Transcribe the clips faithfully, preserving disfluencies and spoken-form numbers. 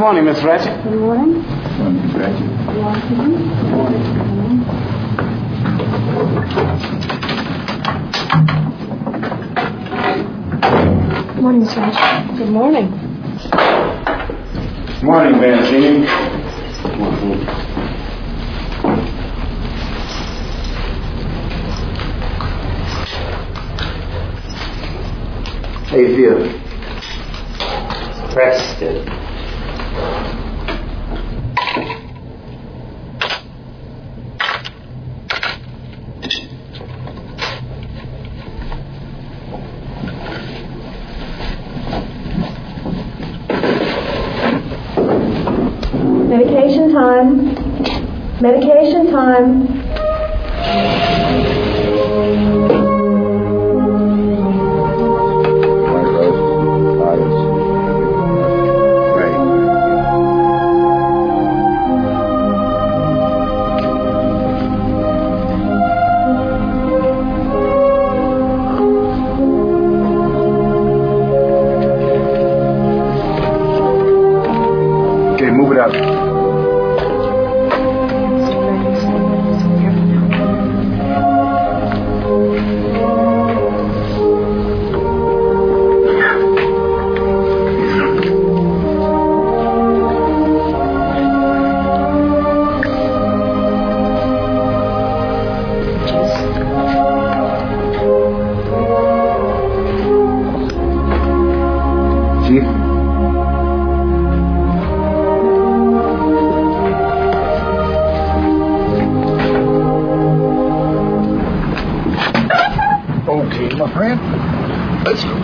morning, Miss Ratchet. Good morning. Good morning, Miss Ratchet. Good morning, Miss Ratchet. Good morning. Good morning, Mancini. Good morning. How you feel? Rested. Medication time. Medication time. White roses, violets. Right. Okay, move it up. Chief? Okay, my friend. Let's go.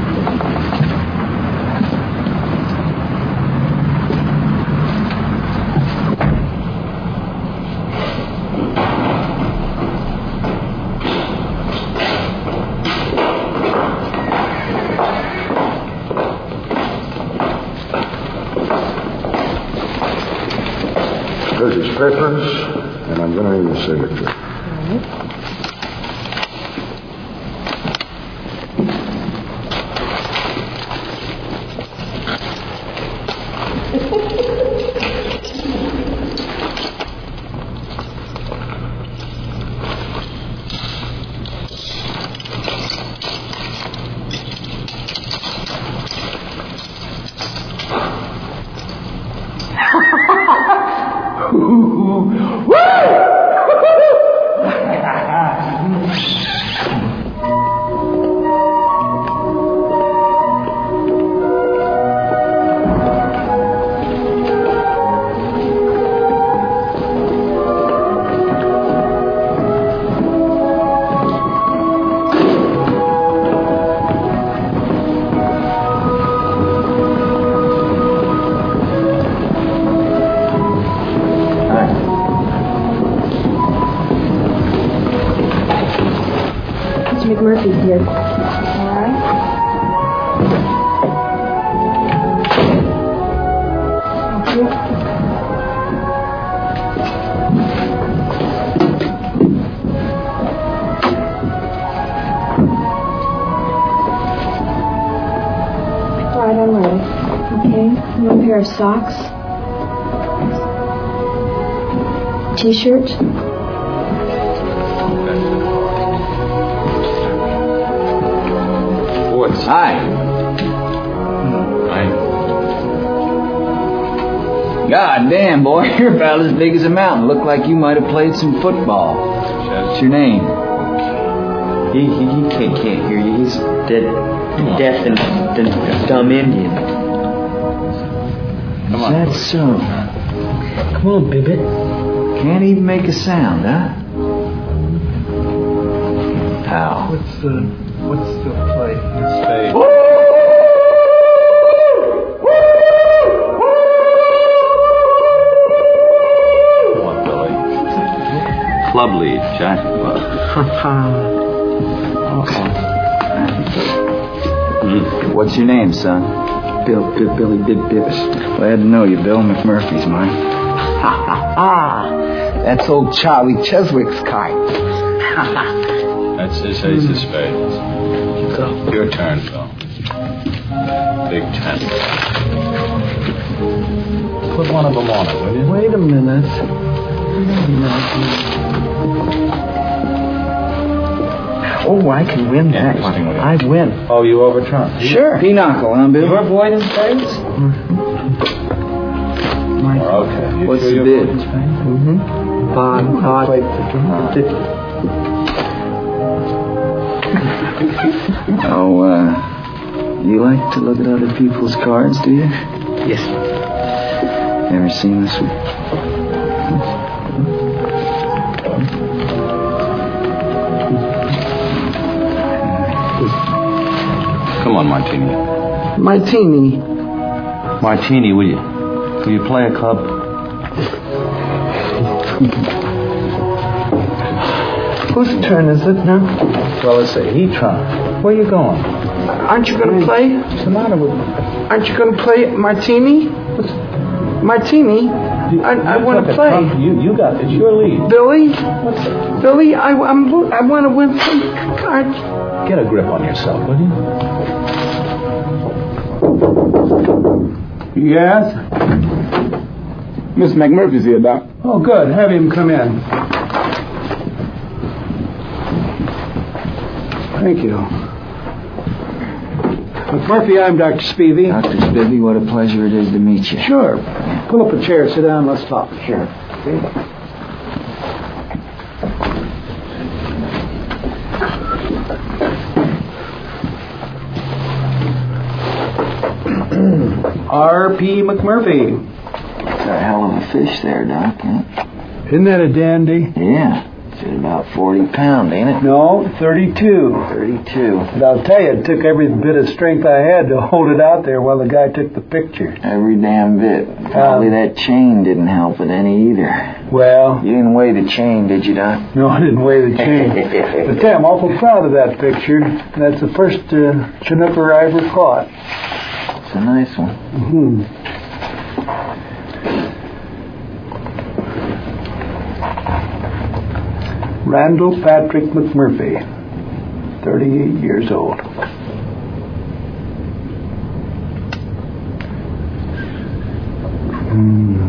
There's his papers, and I'm going to need a signature. Mister McMurphy's here. All right. Thank you. All right, I'm ready. Okay. One pair of socks. T-shirt. What's Hi. Hi. God damn, boy, you're about as big as a mountain. Look like you might have played some football. What's your name? He, he, he can't, can't hear you. He's dead, deaf and, and dumb Indian. Is that so? Come on, Bibbit. Can't even make a sound, huh? How? What's the what's the play? His face. Come on, Billy. Club lead, Giant Club. What's your name, son? Bill, Bill, Billy Bib Bibbis. Glad to know you. Bill McMurphy's mine. Ha ha ha! That's old Charlie Cheswick's kite. That's his ace of spades. Your turn, Phil. Big ten. Put one of them on it, will you? Wait a minute. Oh, I can win that one. I win. Oh, you over Trump? Sure. Pinochle, huh, Bill? You're avoiding Spades? Okay. You What's sure the you're bid? avoiding Spades? Mm-hmm. Five, hot. Oh, uh, you like to look at other people's cards, do you? Yes. Ever seen this one? Come on, Martini. Martini. Martini, will you? Will you play a club? Whose turn is it now? Well, it's a heat-tron. Where you going? Aren't you going to play? What's the matter with you? Aren't you going to play Martini? Martini? I, I want to play. You, you got it. It's your lead. Billy? Billy, I, I'm, I want to win some cards. Get a grip on yourself, will you? Yes? Miss McMurphy's here, Doc. Oh, good. Have him come in. Thank you. McMurphy, I'm Doctor Spivey. Doctor Spivey, what a pleasure it is to meet you. Sure. Pull up a chair. Sit down. Let's talk. Sure. R P. McMurphy. That's a hell of a fish there, Doc. Huh? Isn't that a dandy? Yeah. It's about forty pounds, ain't it? No, thirty-two. thirty-two. But I'll tell you, it took every bit of strength I had to hold it out there while the guy took the picture. Every damn bit. Probably Um, that chain didn't help it any either. Well, You didn't weigh the chain, did you, Doc? no, I didn't weigh the chain. But yeah, I'm awful proud of that picture. That's the first uh, Chinooker I ever caught. It's a nice one. Hmm. Randall Patrick McMurphy, thirty-eight years old. Hmm.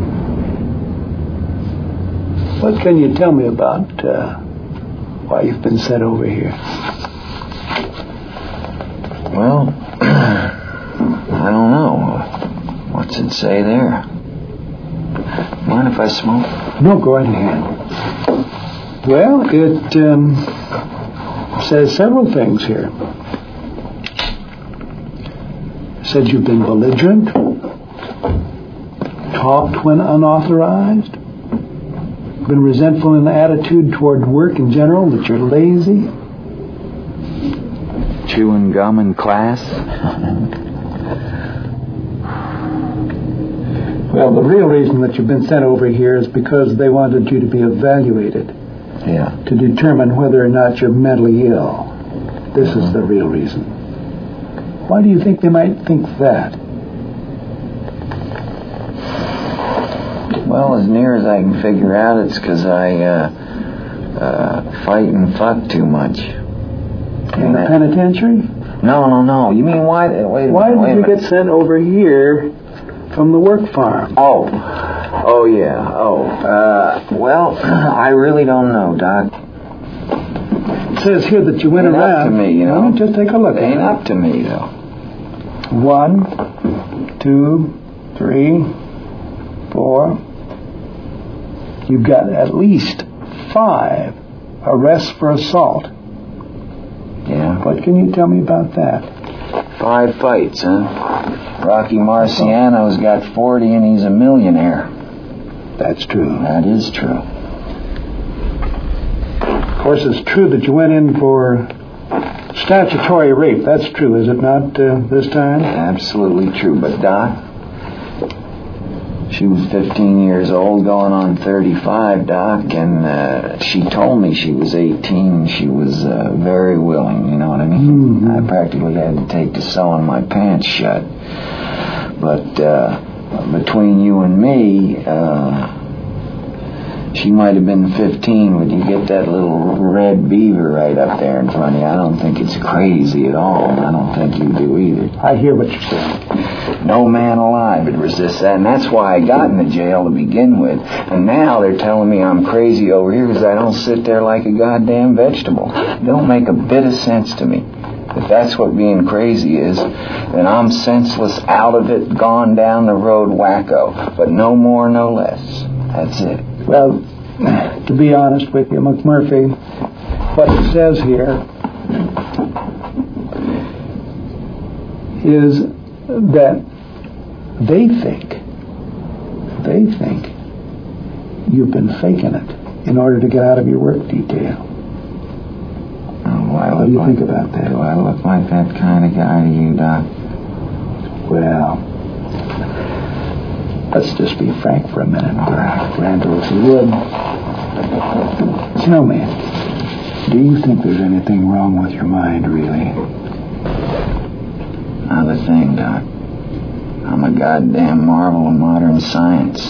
What can you tell me about uh, why you've been sent over here? Well, I don't know. What's it say there? Mind if I smoke? No, go right ahead. Well, it um, says several things here. It says you've been belligerent, talked when unauthorized, been resentful in the attitude toward work in general, that you're lazy. Chewing gum in class? Well, the real reason that you've been sent over here is because they wanted you to be evaluated Yeah. to determine whether or not you're mentally ill. This is the real reason. Why do you think they might think that? Well, as near as I can figure out, it's because I uh, uh, fight and fuck too much. In the penitentiary? No, no, no. You mean why? Wait a Why minute. Wait did a you minute. get sent over here from the work farm? Oh. Oh, yeah. Oh. Uh, well, I really don't know, Doc. It says here that you went Ain't up around. to me, you know. Let me just take a look. It ain't up to me, though. One, two, three, four. You've got at least five arrests for assault. Yeah. What can you tell me about that? Five fights, huh? Rocky Marciano's got forty and he's a millionaire. That's true. That is true. Of course, it's true that you went in for statutory rape. That's true, is it not, uh, this time? Absolutely true. But, Doc, she was fifteen years old, going on thirty-five, Doc, and uh, she told me she was eighteen. She was uh, very willing, you know what I mean? Mm-hmm. I practically had to take to sewing my pants shut. But uh, between you and me, uh, She might have been fifteen, but you get that little red beaver right up there in front of you. I don't think it's crazy at all, and I don't think you do either. I hear what you're saying. No man alive would resist that, and that's why I got in the jail to begin with. And now they're telling me I'm crazy over here because I don't sit there like a goddamn vegetable. It don't make a bit of sense to me. If that's what being crazy is, then I'm senseless, out of it, gone down the road wacko. But no more, no less. That's it. Well, to be honest with you, McMurphy, what it says here is that they think, they think you've been faking it in order to get out of your work detail. Oh, I what do you like, think about that? Do I look like that kind of guy to you, Doc? Well, let's just be frank for a minute, uh, Randall, if you would. Tell me, do you think there's anything wrong with your mind, really? Not a thing, Doc. I'm a goddamn marvel of modern science.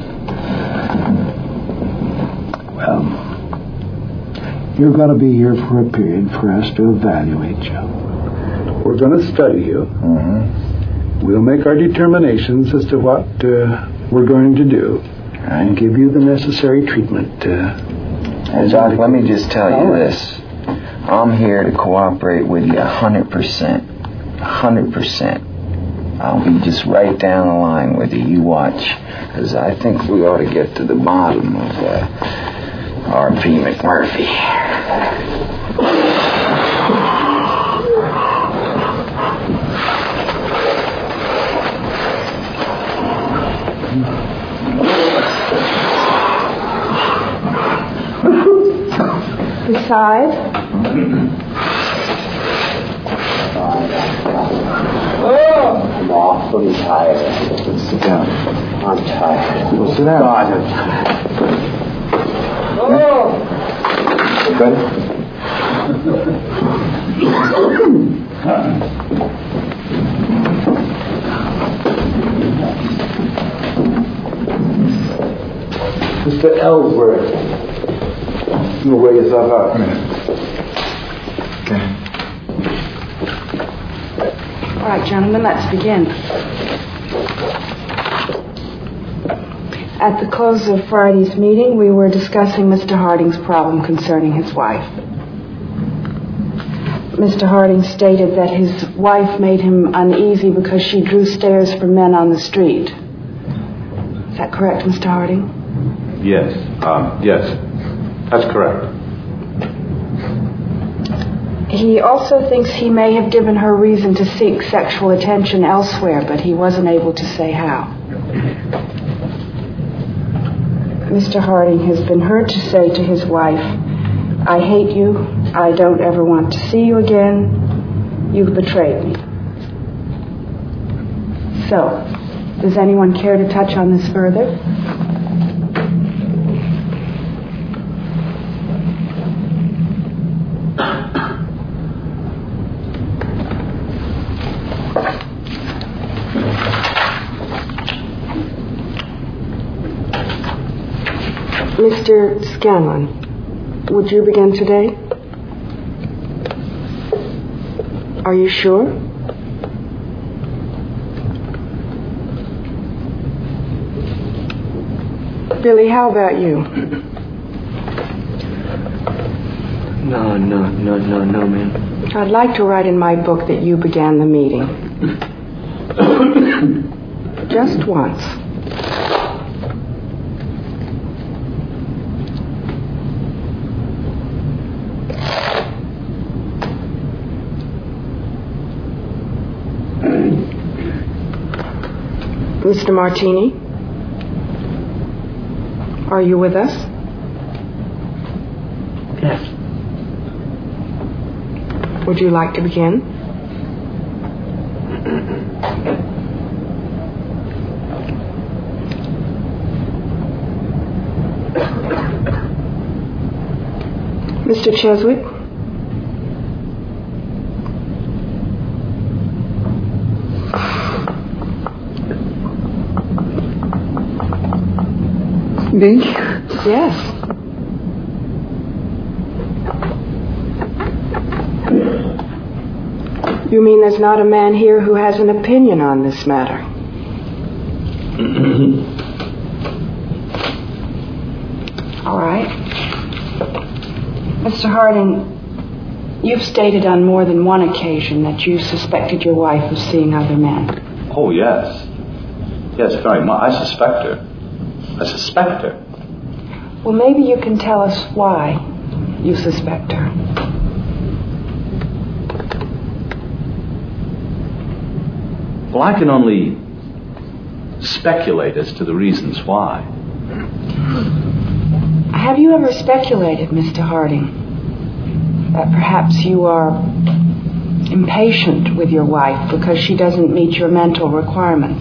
Well, you're going to be here for a period for us to evaluate you. We're going to study you. Mm-hmm. We'll make our determinations as to what uh, we're going to do. Right. And give you the necessary treatment. Uh, Hey, Doc, let me just tell you this. I'm here to cooperate with you one hundred percent. one hundred percent. I'll be just right down the line with you. You watch. Because I think we ought to get to the bottom of uh, R P McMurphy. Besides, I'm awfully tired. Sit down. I'm tired. Well, sit down. You ready? Mister Ellsworth. You wear yourself out. Come here. Okay. all right, gentlemen, let's begin. At the close of Friday's meeting, we were discussing Mister Harding's problem concerning his wife. Mister Harding stated that his wife made him uneasy because she drew stares from men on the street. Is that correct, Mister Harding? Yes. Um, yes. That's correct. He also thinks he may have given her reason to seek sexual attention elsewhere, but he wasn't able to say how. Mister Harding has been heard to say to his wife, "I hate you. I don't ever want to see you again. You've betrayed me." So, does anyone care to touch on this further? Mister Scanlon, would you begin today? Are you sure? Billy, how about you? No, no, no, no, no, ma'am. I'd like to write in my book that you began the meeting. Just once. Mister Martini, are you with us? Yes. Would you like to begin? Mister Cheswick? Me? Yes. You mean there's not a man here who has an opinion on this matter? All right. Mister Harding, you've stated on more than one occasion that you suspected your wife of seeing other men. Oh, yes. Yes, very much. I suspect her. I suspect her. Well, maybe you can tell us why you suspect her. Well, I can only speculate as to the reasons why. Have you ever speculated, Mister Harding, that perhaps you are impatient with your wife because she doesn't meet your mental requirements?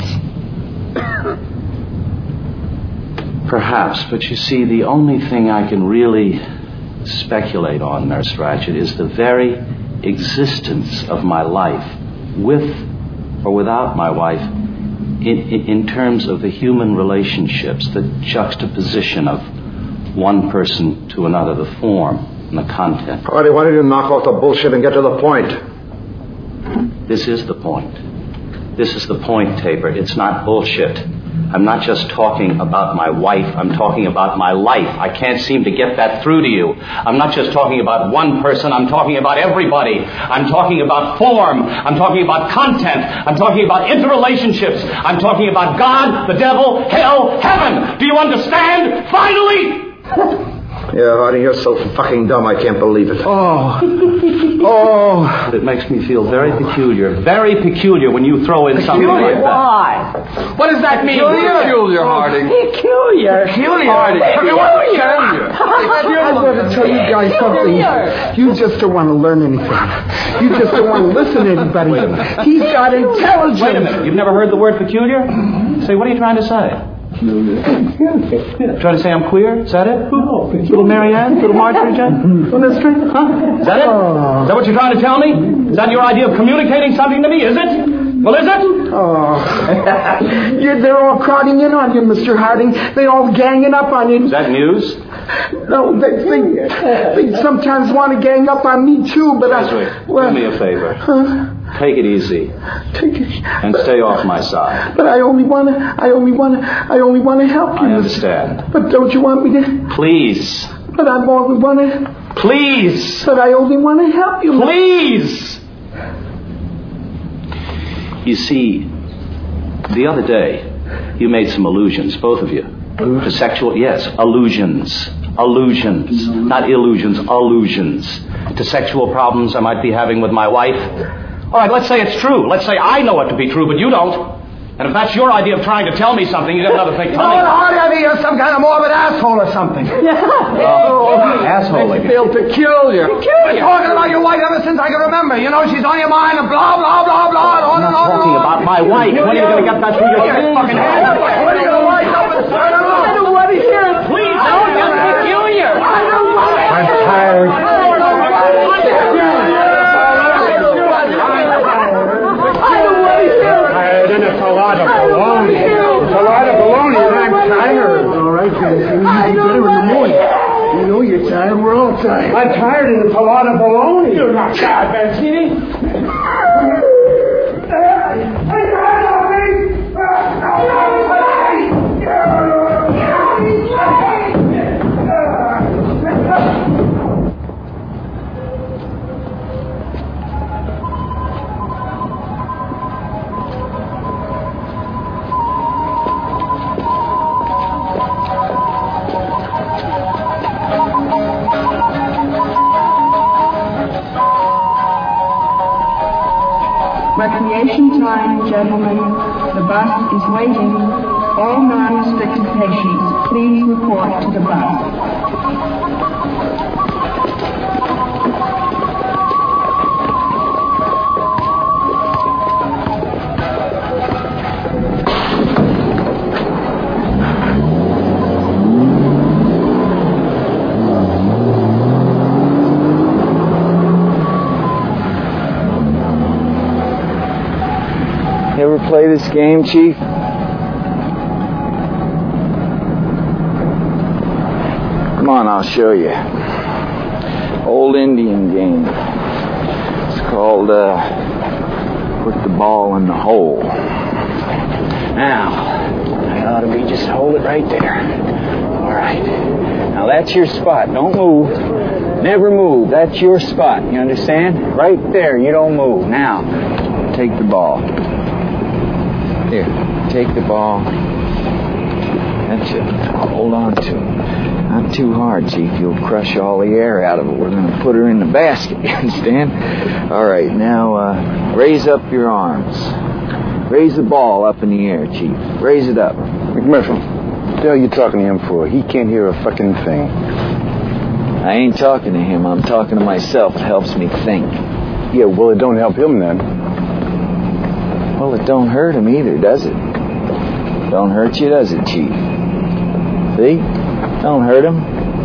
Perhaps, but you see, the only thing I can really speculate on, Nurse Ratched, is the very existence of my life, with or without my wife, in, in, in terms of the human relationships, the juxtaposition of one person to another, the form and the content. Hardy, why don't you knock off the bullshit and get to the point? This is the point. This is the point, Tabor. It's not bullshit. I'm not just talking about my wife. I'm talking about my life. I can't seem to get that through to you. I'm not just talking about one person. I'm talking about everybody. I'm talking about form. I'm talking about content. I'm talking about interrelationships. I'm talking about God, the devil, hell, heaven. Do you understand? Finally! Yeah, Hardy, you're so fucking dumb, I can't believe it. Oh. Oh. It makes me feel very peculiar. Very peculiar when you throw in something like that. Why? What does that mean? Peculiar, Harding. Peculiar. Peculiar. Harding. Peculiar. I've got to tell you guys something. You just don't want to learn anything. You just don't want to listen to anybody. He's got intelligence. Wait a minute. You've never heard the word peculiar? Say, what are you trying to say? Trying to say I'm queer? Is that it? Oh, little Marianne? Little Marjorie Jane? On the street? Huh? Is that it? Oh. Is that what you're trying to tell me? Is that your idea of communicating something to me? Is it? Well, is it? Oh. Yeah, they're all crowding in on you, Mister Harding. They all ganging up on you. Is that news? No, they, they, they sometimes want to gang up on me, too, but I... Well, do me a favor. Huh? Take it easy. Take it, and stay off my side. But I only want to, I only want to, I only want to help you. I understand. But don't you want me to? Please. But I only want to... Please. But I only want to help you. Please. You see, the other day, you made some allusions, both of you, to sexual, yes, allusions. Allusions. Not illusions, allusions. To sexual problems I might be having with my wife. All right, let's say it's true. Let's say I know it to be true, but you don't. And if that's your idea of trying to tell me something, you got another thing coming. No, Hardy, I mean, you're some kind of morbid asshole or something. Yeah. Oh, asshole again. Feel peculiar. Peculiar. Been talking about your wife ever since I can remember. You know, she's on your mind and blah, blah, blah, blah, and on and on and Talking on. about my wife. When are you going to get that through your fucking head? When are you going to wise up and turn it on? I don't want to hear it. Please, don't get peculiar. I don't want to I'm tired. Tired in a lot of baloney. It's a lot of baloney, and I'm tired. All right, guys. You need to be better in the morning. You know you're tired. We're all tired. I'm tired, and it's a lot of baloney. You're not tired, Mancini. Recreation time, gentlemen. The bus is waiting. All non-restricted patients, please report to the bus. You ever play this game, Chief? Come on, I'll show you. Old Indian game. It's called, uh, put the ball in the hole. Now, I ought to be just hold it right there. All right. Now, that's your spot. Don't move. Never move. That's your spot. You understand? Right there. You don't move. Now, take the ball. Here. Take the ball. That's it. Hold on to it. Not too hard, Chief. You'll crush all the air out of it. We're going to put her in the basket. You understand? All right. Now, uh, raise up your arms. Raise the ball up in the air, Chief. Raise it up. McMurphy, what the hell are you talking to him for? He can't hear a fucking thing. I ain't talking to him. I'm talking to myself. It helps me think. Yeah, well, it don't help him then. Well, it don't hurt him either, does it? Don't hurt you, does it, Chief? See? Don't hurt him.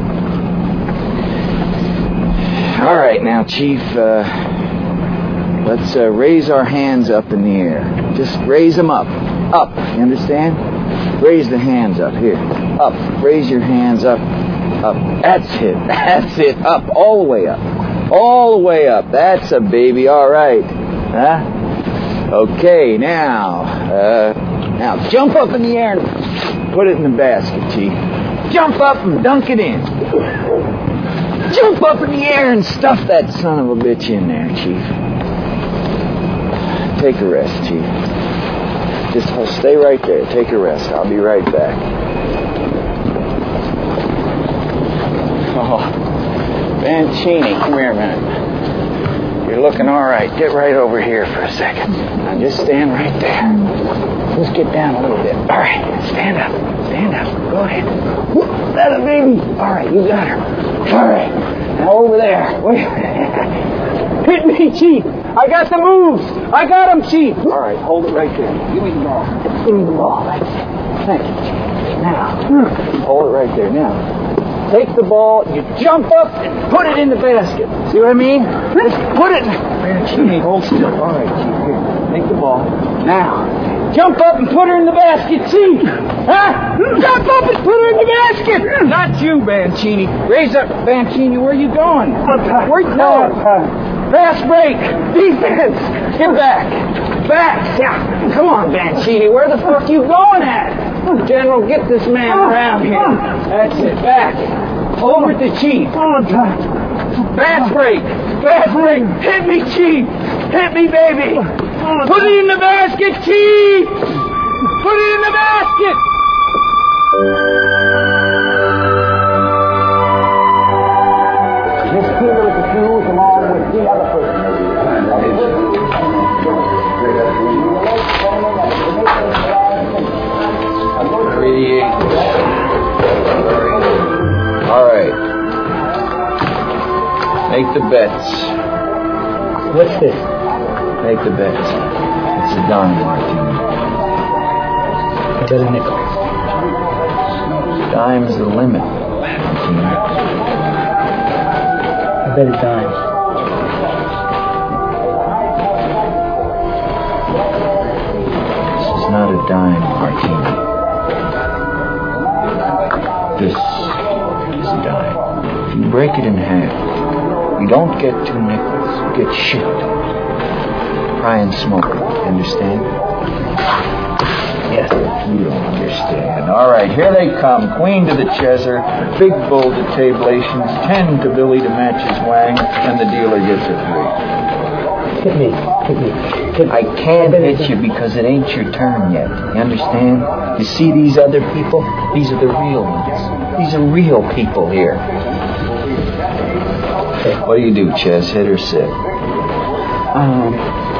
All right, now, Chief, uh, let's uh, raise our hands up in the air. Just raise them up. Up. You understand? Raise the hands up. Here. Up. Raise your hands up. Up. That's it. That's it. Up. All the way up. All the way up. That's a baby. All right. Huh? Okay, now. Uh, now, jump up in the air and put it in the basket, Chief. Jump up and dunk it in. Jump up in the air and stuff that son of a bitch in there, Chief. Take a rest, Chief. Just stay right there. Take a rest. I'll be right back. Oh, Mancini, come here a minute. You're looking all right. Get right over here for a second. Now just stand right there. Just get down a little bit. All right, stand up. Stand up. Go ahead. That a baby. All right, you got her. All right. Now over there. Wait. Hit me, Chief. I got the moves. I got him, Chief. All right, hold it right there. Give me the ball. Give me the ball. That's it. Thank you, Chief. Now, hold it right there. Now, take the ball, you jump up and put it in the basket. See what I mean? Just put it. Mancini, hold still. All right, Chief. Here, take the ball. Now, jump up and put her in the basket, Chief. Huh? Jump up and put her in the basket. Not you, Mancini. Raise up, Mancini. Where are you going? Where you going? Fast break. Defense. Get back. Back. Yeah. Come on, Mancini. Where the fuck you going at? General, get this man around here. That's it. Back. Over to Chief. Fast break. Fast break. Hit me, Chief. Hit me, baby. Put it in the basket, Chief. Put it in the basket. Just keep it with the shoes along with the other person. thirty-eight. All right. Make the bets. What's this? Make the bets. It's a dime martini. I bet a nickel. Dime's the limit, martini. I bet a dime. This is not a dime martini. This is a dime. If you break it in half, you don't get two nickels. You get shit. Try and smoke it. Understand? Yes. You don't understand. All right, here they come. Queen to the Chesser, big bull to tablations, ten to Billy to match his wang, and the dealer gets a three. Hit me. Hit me. Hit me. I can't hit you because it ain't your turn yet. You understand? You see these other people? These are the real ones. These are real people here. Okay. What do you do, Ches? Hit or sit? Um...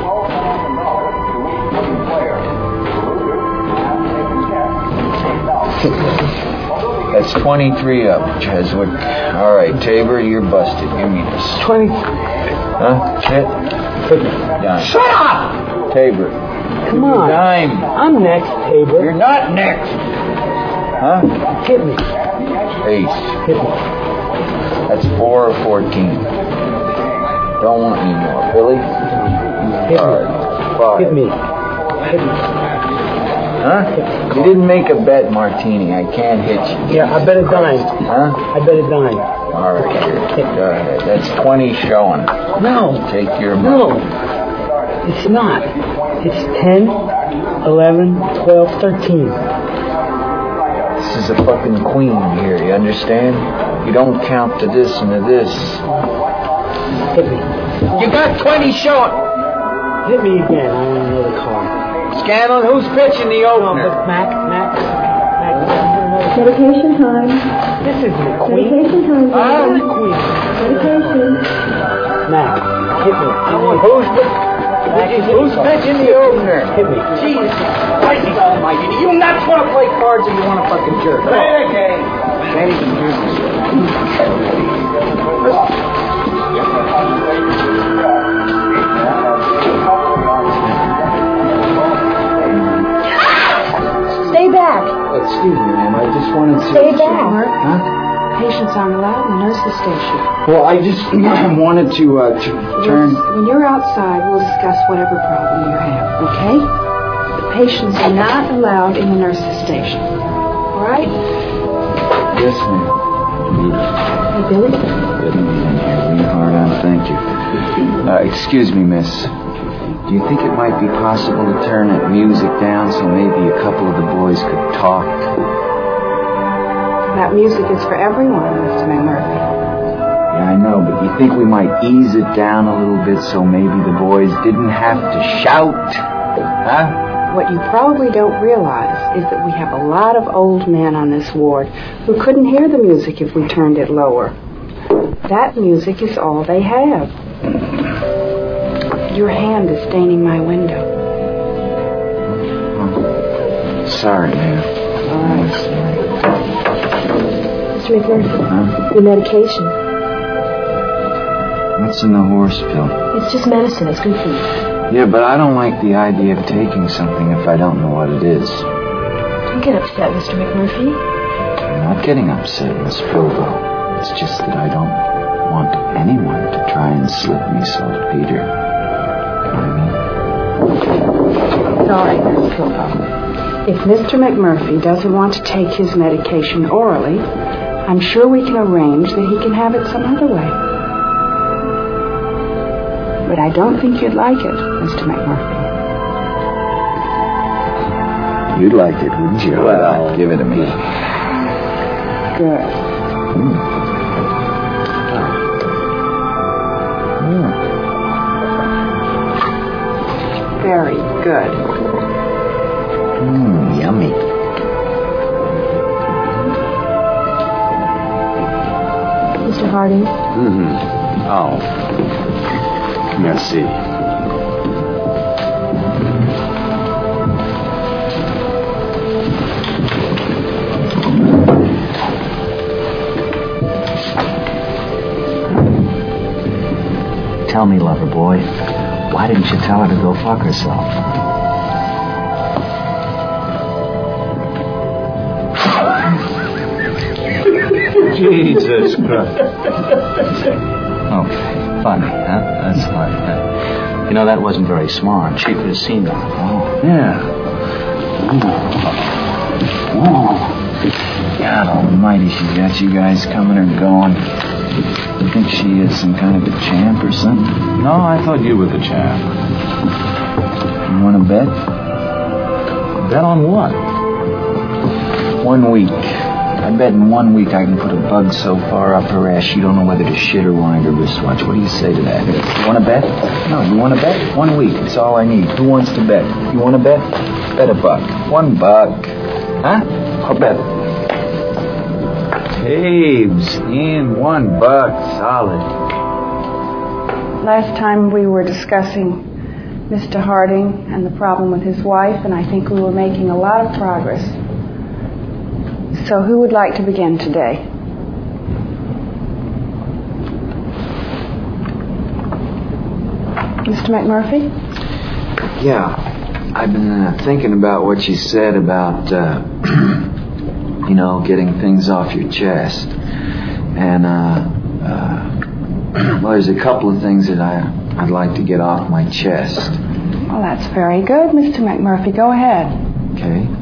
That's twenty-three up, Cheswick. All right, Tabor, you're busted. Give me this. twenty. Huh? Hit? Dime. Shut up! Tabor. Come on. Dime. I'm next, Tabor. You're not next. Huh? Hit me. Ace. Hit me. That's four or fourteen. Don't want any more. Billy? Hit All me. right. Five. Hit me. Hit me. Huh? You didn't make a bet, Martini. I can't hit you. Yeah, I bet a dime. Huh? I bet a dime. All right. Go ahead. That's twenty showing. No. Take your money. No. It's not. It's ten, eleven, twelve, thirteen. This is a fucking queen here, you understand? You don't count to this and to this. Hit me. You got twenty showing. Hit me again. I want another card. Scanlon, who's pitching the opener? No, Mac, Mac, Mac. Medication time. This isn't a queen. Medication time. Ah, the queen. Medication. Mac, hit me. Who's, who's pitching the opener? Hit me. Jesus Christ almighty. Do you nuts want to play cards or you want to fucking jerk? Play the game. Ladies and Stay back. Excuse me, ma'am. I just wanted to... Stay back. Huh? Patients aren't allowed in the nurse's station. Well, I just wanted to uh, t- turn... When you're outside, we'll discuss whatever problem you have, okay? The patients are not allowed in the nurse's station. All right? Yes, ma'am. Hey, Billy? Good evening here. Lean hard on. Thank you. Uh, excuse me, miss. Do you think it might be possible to turn that music down so maybe a couple of the boys could talk? That music is for everyone, Mister McMurphy. Yeah, I know, but you think we might ease it down a little bit so maybe the boys didn't have to shout? Huh? What you probably don't realize is that we have a lot of old men on this ward who couldn't hear the music if we turned it lower. That music is all they have. Your hand is staining my window. Oh, sorry, ma'am. All right. Sorry. Mister McMurphy, Huh? your medication. What's in the horse pill? It's just medicine. It's good for you. Yeah, but I don't like the idea of taking something if I don't know what it is. Don't get upset, Mister McMurphy. I'm not getting upset, Miss Provo. It's just that I don't want anyone to try and slip me saltpeter. You know what I mean? Sorry, Miss Provo. If Mister McMurphy doesn't want to take his medication orally, I'm sure we can arrange that he can have it some other way. But I don't think you'd like it, Mister McMurphy. You'd like it, wouldn't you? Well, give it to me. Good. Mm. Mm. Very good. Mmm, yummy. Mister Harding, Mm-hmm. Oh. Merci. Tell me, lover boy, why didn't you tell her to go fuck herself? Jesus Christ. Okay, funny, huh? That's funny. Huh? You know, that wasn't very smart. She could have seen that. Oh, yeah. Oh. Oh. God almighty, she's got you guys coming or going. You think she is some kind of a champ or something? No, I thought you were the champ. You want to bet? Bet on what? One week. I bet in one week I can put a bug so far up her ass you don't know whether to shit or wind her wristwatch. What do you say to that? You want to bet? No, you want to bet? One week. It's all I need. Who wants to bet? You want to bet? Bet a buck. One buck. Huh? I'll bet. Babes, in one buck. Solid. Last time we were discussing Mister Harding and the problem with his wife, and I think we were making a lot of progress. So who would like to begin today? Mister McMurphy? Yeah, I've been uh, thinking about what you said about, uh, you know, getting things off your chest. And, uh, uh, well, there's a couple of things that I, I'd like to get off my chest. Well, that's very good, Mister McMurphy. Go ahead. Okay?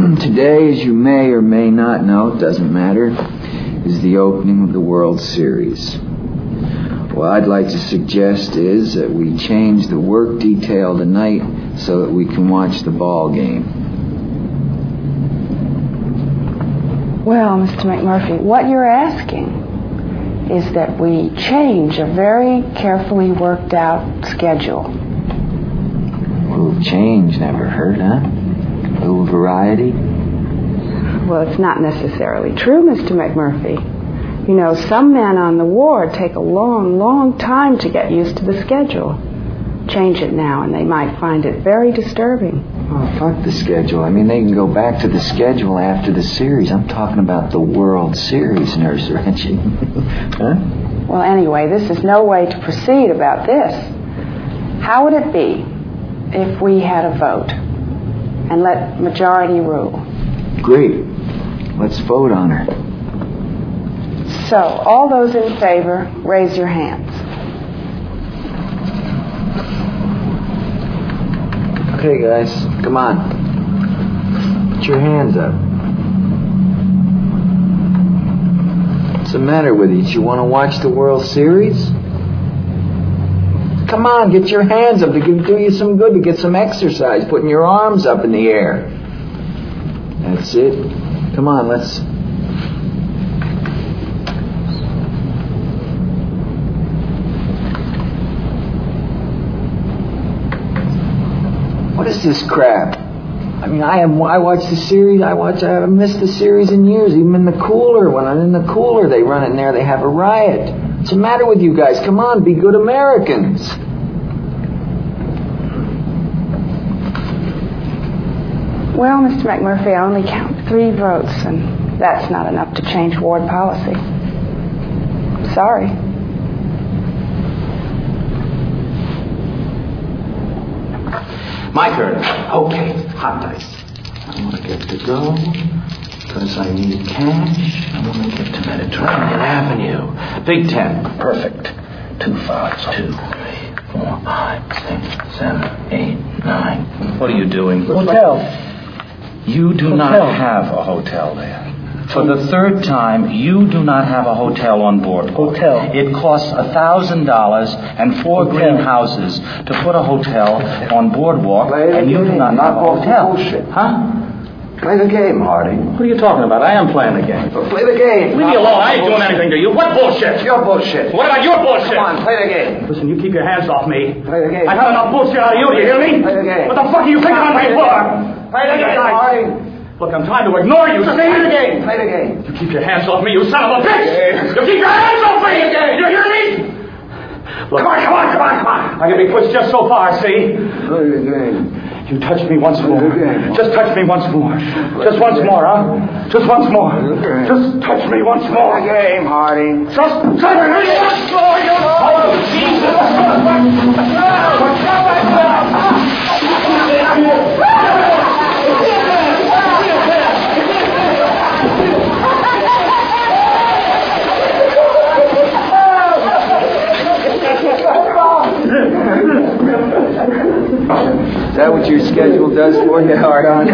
Today, as you may or may not know, it doesn't matter, is the opening of the World Series. What I'd like to suggest is that we change the work detail tonight so that we can watch the ball game. Well, Mister McMurphy, what you're asking is that we change a very carefully worked out schedule. A little change, never hurt, huh? A little variety. Well, it's not necessarily true, Mister McMurphy. You know, some men on the ward take a long, long time to get used to the schedule. Change it now and they might find it very disturbing. Oh, fuck the schedule. I mean, they can go back to the schedule after the series. I'm talking about the World Series, Nurse Reggie. Huh? Well, anyway, this is no way to proceed about this. How would it be if we had a vote and let majority rule? Great. Let's vote on her. So, all those in favor, raise your hands. Okay, guys, come on. Put your hands up. What's the matter with you? Do you want to watch the World Series? Come on, get your hands up. It can do you some good to get some exercise, putting your arms up in the air. That's it. Come on, let's... What is this crap? I mean, I am. I watch the series. I watch. I haven't missed the series in years. Even in the cooler, when I'm in the cooler, they run in there. They have a riot. What's the matter with you guys? Come on, be good Americans. Well, Mister McMurphy, I only count three votes, and that's not enough to change ward policy. Sorry. My turn. Okay, hot dice. I want to get to go because I need cash. I want to get to Mediterranean Avenue. Big Ten. Perfect. Two fives. Two, three, four, five, six, seven, eight, nine. What are you doing? Hotel. You do Hotel. not have a hotel there. For the third time, you do not have a hotel on board. Hotel. It costs a thousand dollars and four Hotel. greenhouses to put a hotel on Boardwalk, Play the and you do game, not not have a all the hotel. bullshit. Huh? Play the game, Harding. What are you talking about? I am playing the game. Well, play the game. Leave me alone. I ain't doing anything to you. What bullshit? It's your bullshit. What about your bullshit? Come on, play the game. Listen, you keep your hands off me. Play the game. I've had enough bullshit out of you, do you hear me? Play the game. What the fuck are you thinking on me for? Play the game, Harding. Look, I'm trying to ignore you. Play the game. Play the game. You keep your hands off me, you son of a bitch! You keep your hands off me! You hear me? Look, come on, come on, come on, come on. I can be pushed just so far, see? Play the game. You touch me once more. Okay. Just touch me once more. Just once more, huh? Just once more. Okay. Just touch me once more. Play the game, Harding. Just touch me once more, you... Oh, Jesus! Is that what your schedule does for you, Hardon?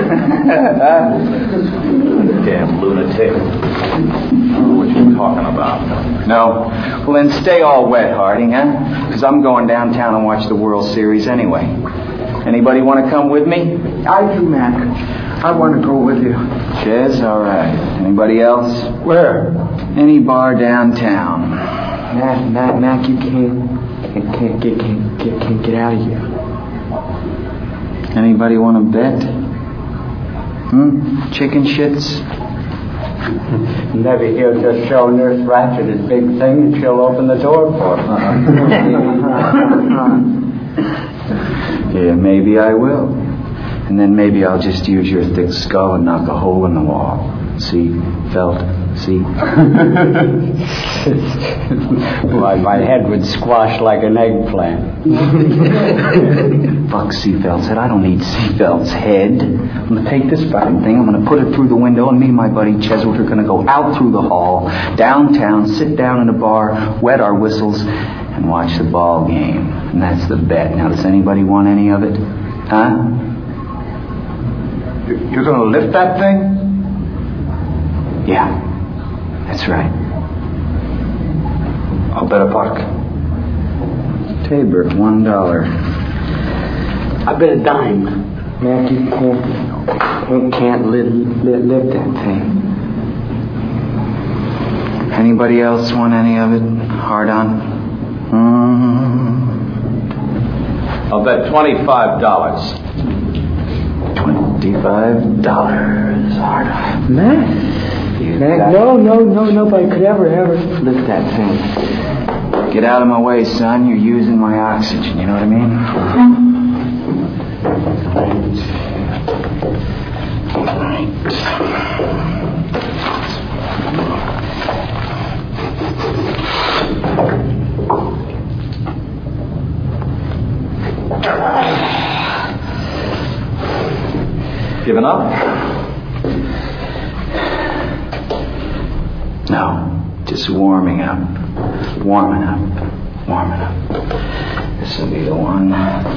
Damn lunatic. I don't know what you're talking about. No. Well, then stay all wet, Harding, huh? Because I'm going downtown and watch the World Series anyway. Anybody want to come with me? I do, Mac. I want to go with you. Chez, all right. Anybody else? Where? Any bar downtown. Mac, Mac, Mac, you can't, can't, can't, get, can't, get, can't get out of here. Anybody want to bet? Hmm? Chicken shits? Maybe he'll just show Nurse Ratched his big thing and she'll open the door for him. Yeah, maybe I will. And then maybe I'll just use your thick skull and knock a hole in the wall. See? Felt? See? Why, my head would squash like an eggplant. Fuck Seafeld's head. I don't need Seafeld's head. I'm going to take this fucking thing, I'm going to put it through the window, and me and my buddy Cheswood are going to go out through the hall, downtown, sit down in a bar, wet our whistles, and watch the ball game. And that's the bet. Now, does anybody want any of it? Huh? You're going to lift that thing? Yeah, that's right. I'll bet a buck. Tabor, one dollar. I bet a dime. Mac, you can't, you can't lift, lift, lift that thing. Anybody else want any of it? Hard on? Mm-hmm. I'll bet twenty-five dollars. Twenty-five dollars. Hard on. Mac? Mac, no, no, no, nobody could ever, ever lift that thing. Get out of my way, son. You're using my oxygen. You know what I mean? All right. Giving up? No, just warming up. Warming up. Warming up. This will be the one.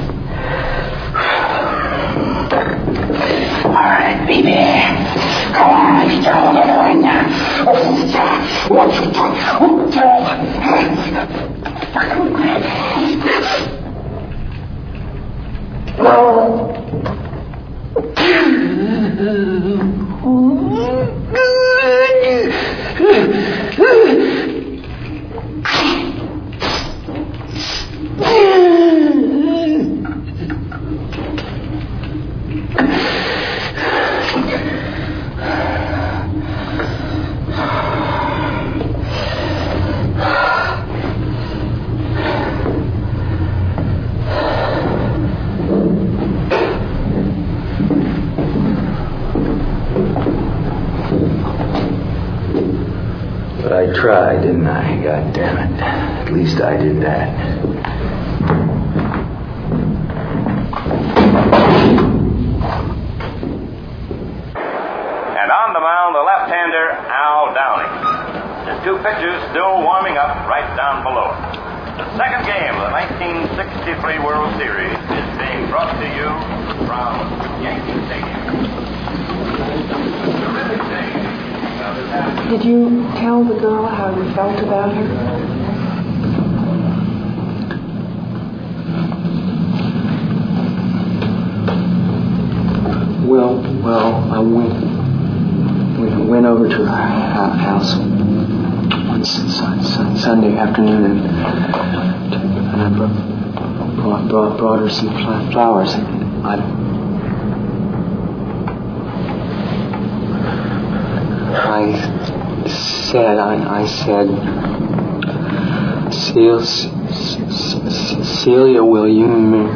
All right, baby. Go on, you tell me right now. What you I tried, didn't I? God damn it. At least I did that. And on the mound, the left-hander, Al Downing. The two pitchers still warming up right down below. The second game of the nineteen sixty-three World Series is being brought to you from Yankee Stadium. Terrific day. Did you tell the girl how you felt about her? Well, well, I went, went, went over to her house one Sunday afternoon, and, and I brought, brought, brought her some flowers. And I, I said, I, I said, Celia, will you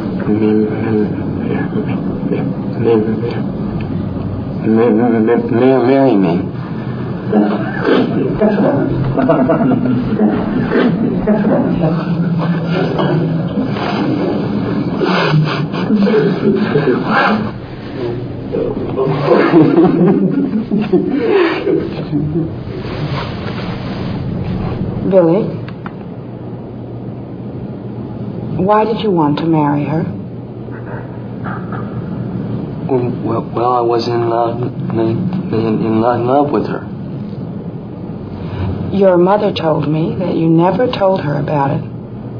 marry me? Billy, why did you want to marry her? Well, well I was in love, in, in, in love with her. Your mother told me that you never told her about it.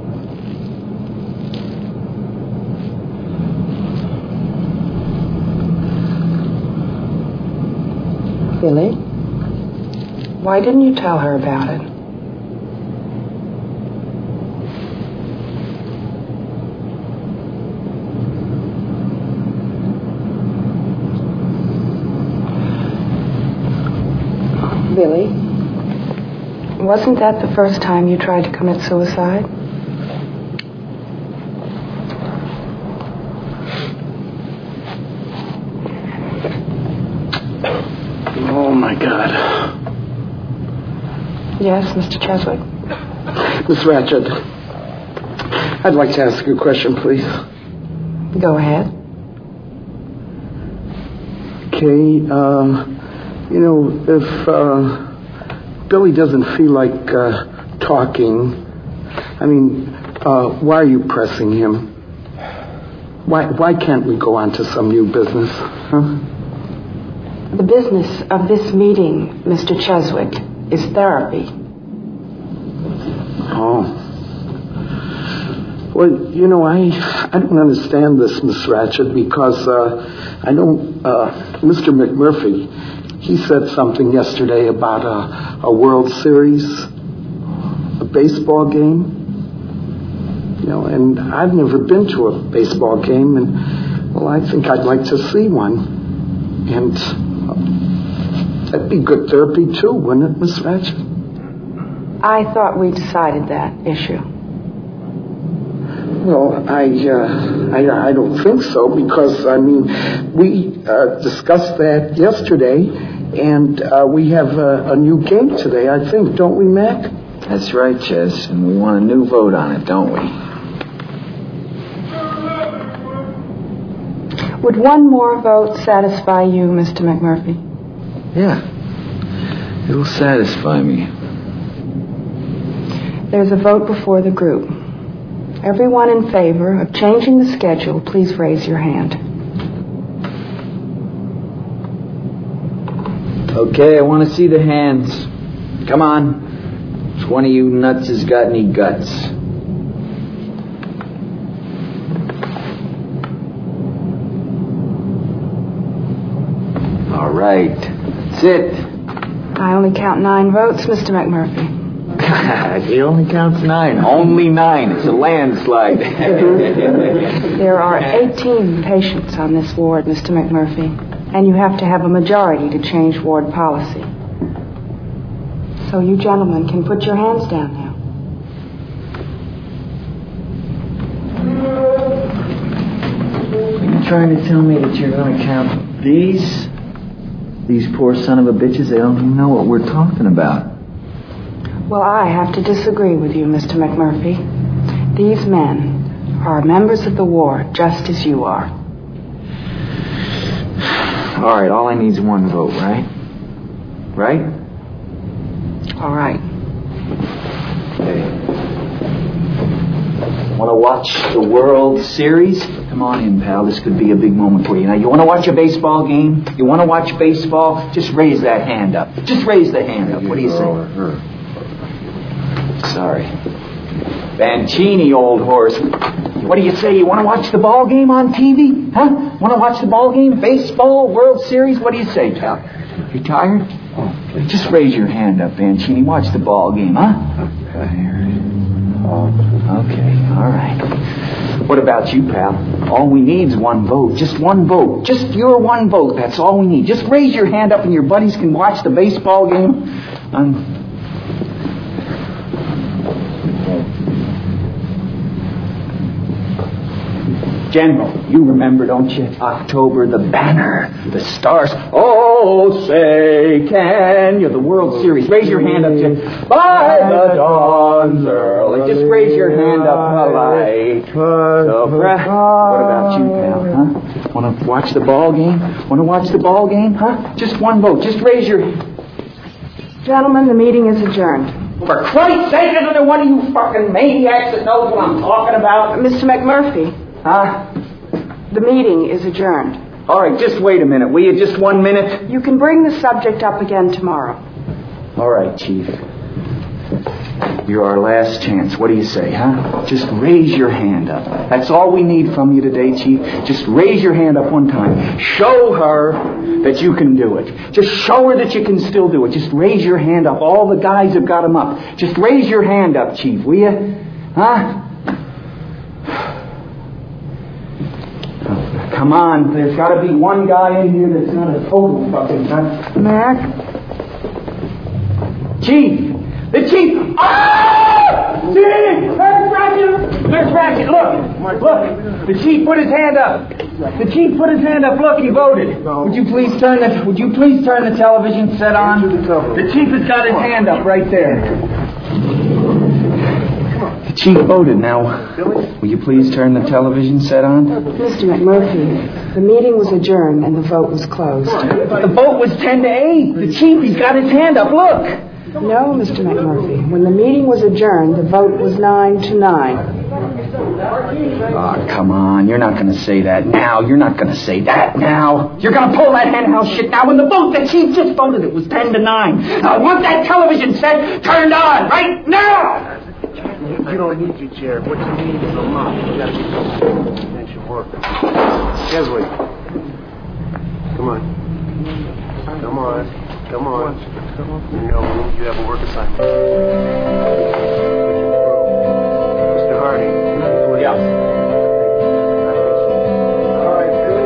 Billy, why didn't you tell her about it? Billy, wasn't that the first time you tried to commit suicide? Oh, my God. Yes, Mister Cheswick? Miss Ratchet, I'd like to ask you a question, please. Go ahead. Okay, um... You know, if uh, Billy doesn't feel like uh, talking, I mean, uh, why are you pressing him? Why why can't we go on to some new business? Huh? The business of this meeting, Mister Cheswick, is therapy. Oh. Well, you know, I I don't understand this, Miss Ratched, because uh, I know uh, Mister McMurphy, he said something yesterday about a, a World Series, a baseball game. You know, and I've never been to a baseball game, and, well, I think I'd like to see one. And uh, that'd be good therapy, too, wouldn't it, Miss Ratched? I thought we decided that issue. Well, I, uh, I, I don't think so, because, I mean, we uh, discussed that yesterday, and uh, we have a, a new game today, I think, don't we, Mac? That's right, Ches, and we want a new vote on it, don't we? Would one more vote satisfy you, Mister McMurphy? Yeah. It'll satisfy me. There's a vote before the group. Everyone in favor of changing the schedule, please raise your hand. Okay, I want to see the hands. Come on. Which one of you nuts has got any guts? All right. That's it. I only count nine votes, Mister McMurphy. It only counts nine. Only nine. It's a landslide. There are eighteen patients on this ward, Mister McMurphy, and you have to have a majority to change ward policy. So you gentlemen can put your hands down now. Are you trying to tell me that you're going to count these? These poor son of a bitches, they don't even know what we're talking about. Well, I have to disagree with you, Mister McMurphy. These men are members of the ward, just as you are. All right, all I need is one vote, right? Right? All right. Okay. Want to watch the World Series? Come on in, pal. This could be a big moment for you. Now, you want to watch a baseball game? You want to watch baseball? Just raise that hand up. Just raise the hand up. What do you say? Sorry. Bancini, old horse. What do you say? You want to watch the ball game on T V? Huh? Want to watch the ball game? Baseball? World Series? What do you say, pal? You tired? Oh, just raise your hand up, Bancini. Watch the ball game, huh? Okay, all right. What about you, pal? All we need is one vote. Just one vote. Just your one vote. That's all we need. Just raise your hand up and your buddies can watch the baseball game. Um, General, you remember, don't you? October, the banner, the stars. Oh, say, can you? The World Series. Raise your hand up, Jim. By the dawn's early. Just raise your hand up polite. So, what about you, pal? Huh? Want to watch the ball game? Want to watch the ball game? Huh? Just one vote. Just raise your hand. Gentlemen, the meeting is adjourned. For Christ's sake, isn't there one of you fucking maniacs that knows what I'm talking about? Mister McMurphy. Huh? The meeting is adjourned. All right, just wait a minute, will you? Just one minute? You can bring the subject up again tomorrow. All right, Chief. You're our last chance. What do you say, huh? Just raise your hand up. That's all we need from you today, Chief. Just raise your hand up one time. Show her that you can do it. Just show her that you can still do it. Just raise your hand up. All the guys have got them up. Just raise your hand up, Chief, will you? Huh? Come on, there's got to be one guy in here that's not a total fucking nut. Mac? Chief! The Chief! Ah! Chief! Nurse Ratched! Nurse Ratched, look! Look! The Chief put his hand up. The Chief put his hand up. Look, he voted. Would you please turn the Would you please turn the television set on? The Chief has got his hand up right there. The Chief voted now. Will you please turn the television set on? Mister McMurphy, the meeting was adjourned and the vote was closed. The vote was ten to eight. The Chief, he's got his hand up. Look. No, Mister McMurphy. When the meeting was adjourned, the vote was nine to nine. Oh, come on. You're not going to say that now. You're not going to say that now. You're going to pull that henhouse shit now when the vote that chief just voted it was ten to nine. Now, I want that television set turned on right now! You don't need your chair. What you need is a mop. You gotta get going. That should work. Keswick. Come on. Come on. Come on. You know, you have a work assignment. Mister Hardy. Yeah. All right, Billy.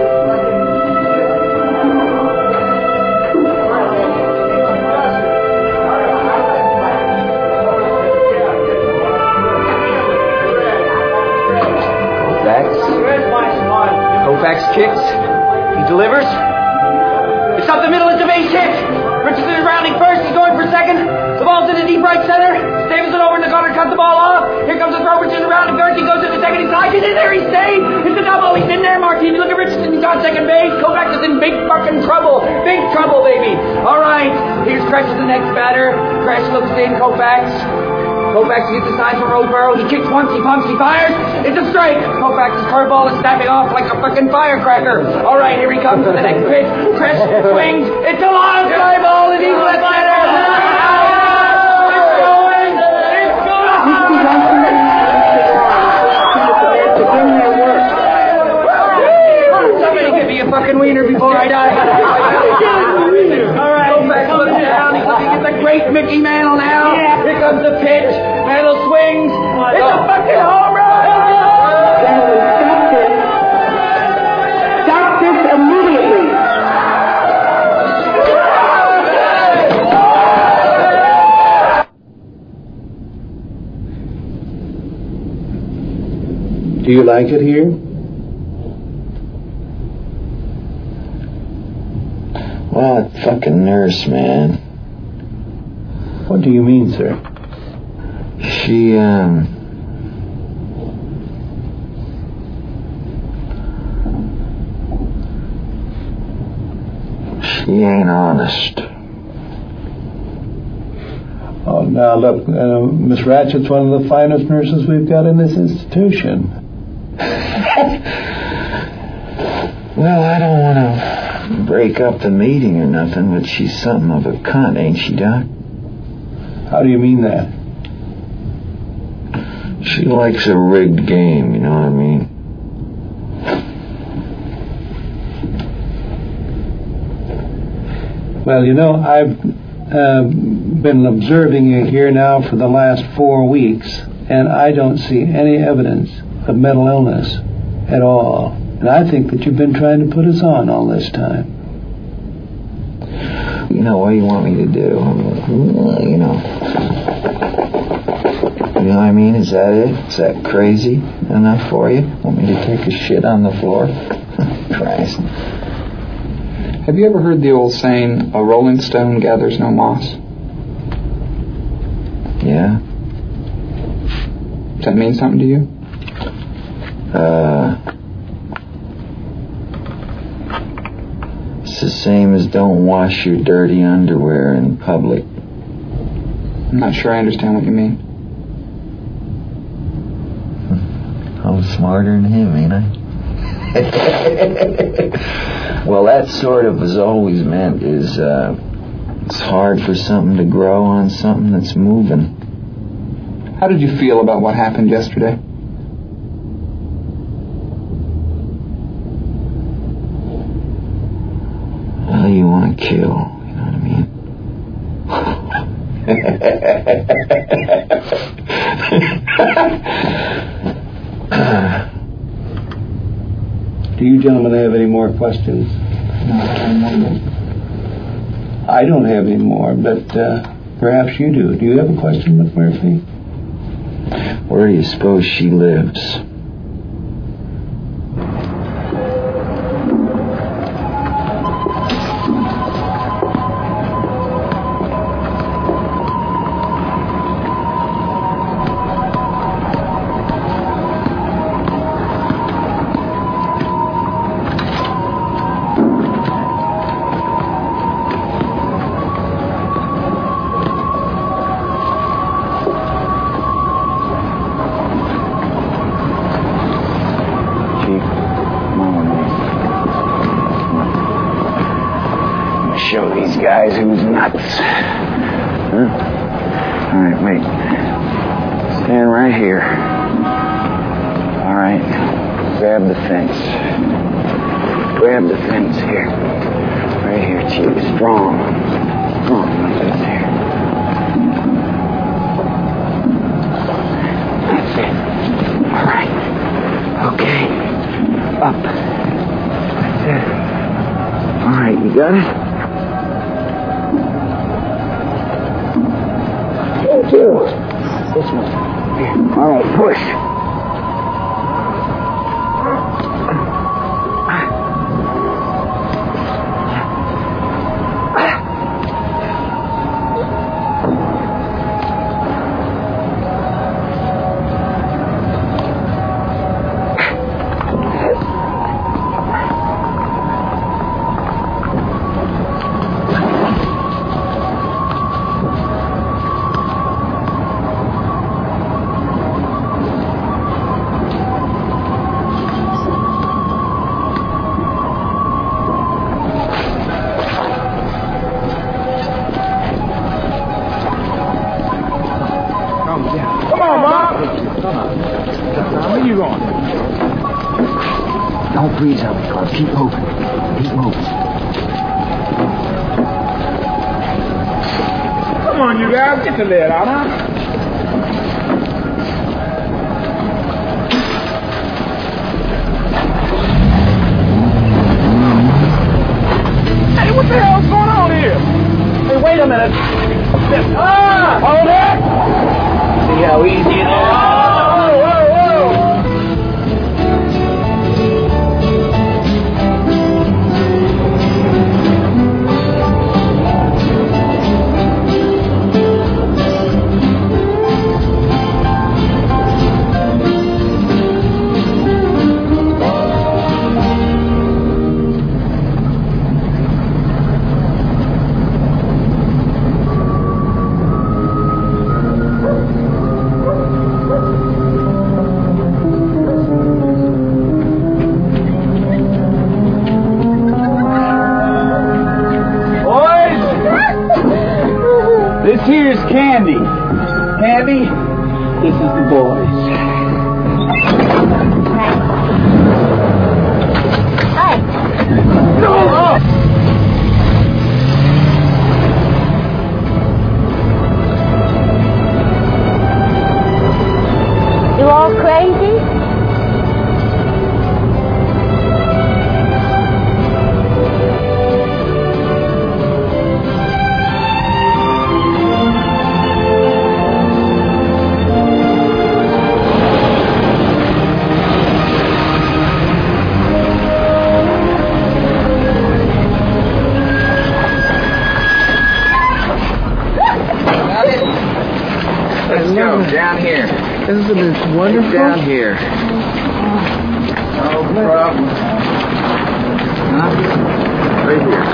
Koufax kicks. He delivers. It's up the middle. It's a base hit. Richardson is rounding first. He's going for second. The ball's in the deep right center. Davidson over in the corner. Cut the ball off. Here comes the throw. Richardson rounding first. He goes to the second. He's high. He's in there. He's saved. It's a double. He's in there, Martini. Look at Richardson. He's on second base. Koufax is in big fucking trouble. Big trouble, baby. All right. Here's Kresh as the next batter. Kresh looks in. Koufax. Koufax gets the sign from Roseboro. He kicks once, he pumps, he fires. It's a strike. Koufax's curveball is snapping off like a fucking firecracker. All right, here he comes for the next pitch. Kresh swings. It's a long fly ball, and he's left center. It's going. It's going. Somebody give me a fucking wiener before I die. All right, Koufax looks down. He's looking at the great Mickey Mantle now. Here comes the pitch. Mantle swings. It's a fucking home run. Stop this immediately. Do you like it here? Well, that fucking nurse, man. What do you mean, sir? She, um... She ain't honest. Oh, now, look, uh, Miss Ratchett's one of the finest nurses we've got in this institution. Well, I don't want to break up the meeting or nothing, but she's something of a cunt, ain't she, Doc? How do you mean that? She likes a rigged game, you know what I mean? Well, you know, I've uh, been observing you here now for the last four weeks, and I don't see any evidence of mental illness at all. And I think that you've been trying to put us on all this time. You know, what do you want me to do? You know. You know what I mean? Is that it? Is that crazy enough for you? Want me to take a shit on the floor? Christ. Have you ever heard the old saying, a rolling stone gathers no moss? Yeah. Does that mean something to you? Uh... It's the same as don't wash your dirty underwear in public. I'm not sure I understand what you mean. I'm smarter than him, ain't I? Well, that sort of was always meant is uh, it's hard for something to grow on something that's moving. How did you feel about what happened yesterday? Well, you want to kill, you know what I mean? Do you gentlemen have any more questions? No, I can't remember. I don't have any more, but uh, perhaps you do. Do you have a question, McMurphy? Where do you suppose she lives? guys who's nuts. Huh? All right, wait. Stand right here. All right. Grab the fence. Grab the fence here. Right here, Chief. Strong. Strong like this here. That's it. All right. Okay. Up. That's it. All right, you got it? Thank you. This one. Here. All right, push. Don't breathe on me, Carl. Keep moving. Keep moving. Come on, you guys. Get the lid out, huh? Hey, what the hell's going on here? Hey, wait a minute. Ah! Hold it! See how easy it is? Whoa, whoa, whoa! This here's Candy. Candy, this is the boys. Hi. No! You all crazy? Let's go down here. Isn't it wonderful? Down here. No problem. Huh? Right here.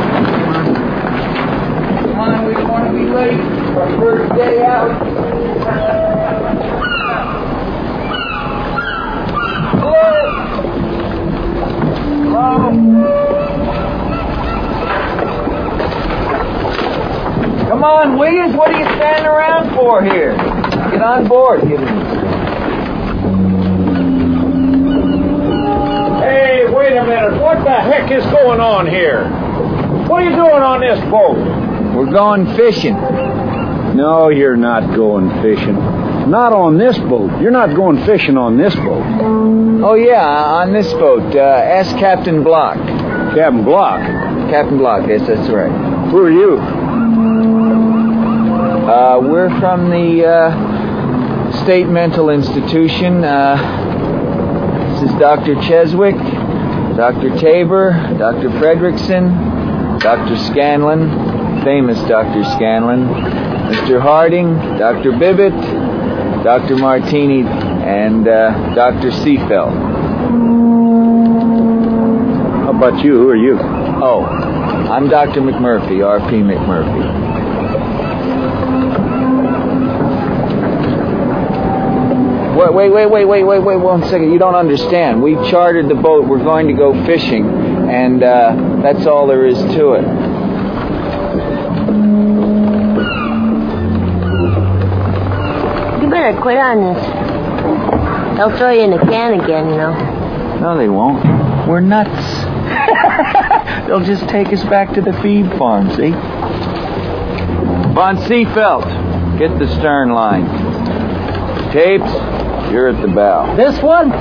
Come on, we don't want to be late. Our first day out. Hello. Come on, Williams, what are you standing around for here? Get on board. Get in. Hey, wait a minute. What the heck is going on here? What are you doing on this boat? We're going fishing. No, you're not going fishing. Not on this boat. You're not going fishing on this boat. Oh, yeah, on this boat. Uh, ask Captain Block. Captain Block? Captain Block, yes, that's right. Who are you? Uh, we're from the uh, State Mental Institution. Uh, this is Doctor Cheswick, Doctor Tabor, Doctor Fredrickson, Doctor Scanlon, famous Doctor Scanlon, Mister Harding, Doctor Bibbett, Doctor Martini, and uh, Doctor Seafeld. How about you? Who are you? Oh, I'm Doctor McMurphy, R P McMurphy. Wait, wait, wait, wait, wait, wait, wait, one second. You don't understand. We chartered the boat. We're going to go fishing, and uh, that's all there is to it. better quit on this. They'll throw you in the can again, you know. No, they won't. We're nuts. They'll just take us back to the feed farm, see? Von Seefeld, get the stern line. Tapes, you're at the bow. This one?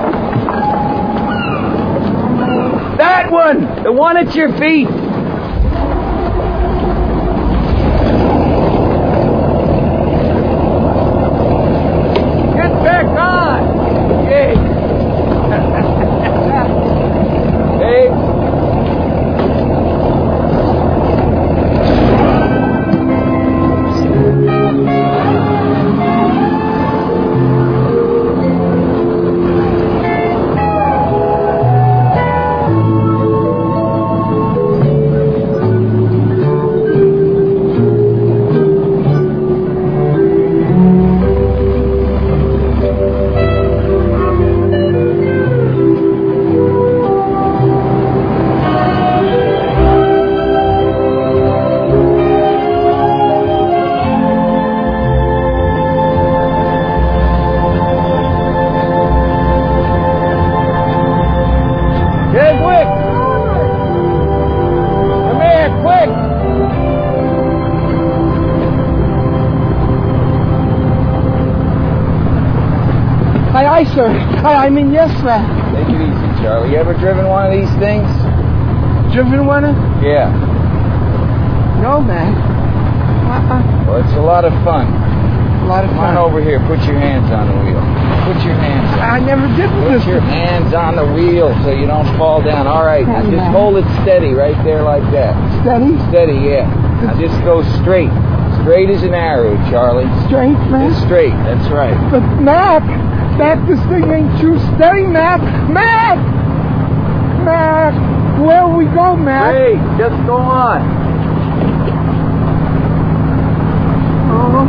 That one! The one at your feet! Get back on! Hey! Hey! Sir. I, I mean, yes, sir. Take it easy, Charlie. You ever driven one of these things? Driven one? Yeah. No, man. Uh-uh. Well, it's a lot of fun. A lot of Come fun. on over here. Put your hands on the wheel. Put your hands on. I never did Put this. your hands on the wheel so you don't fall down. All right. Now just hold it steady right there like that. Steady? Steady, yeah. Now just go straight. Straight as an arrow, Charlie. Straight, man? Just straight. That's right. But, Mac, Mac, this thing ain't too steady, Mac. Mac! Mac! Where we go, Mac? Hey, just go on. Oh.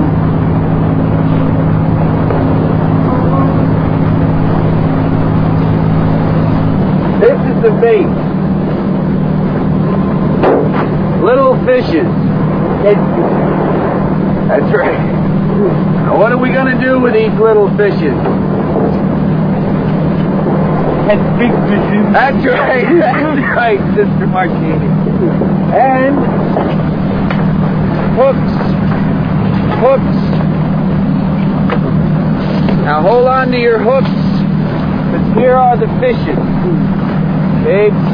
This is the bait. Little fishes. That's right. Now what are we going to do with these little fishes? And big fishes. That's right. That's right, Sister Martini. And hooks. Hooks. Now hold on to your hooks, because here are the fishes. Babes.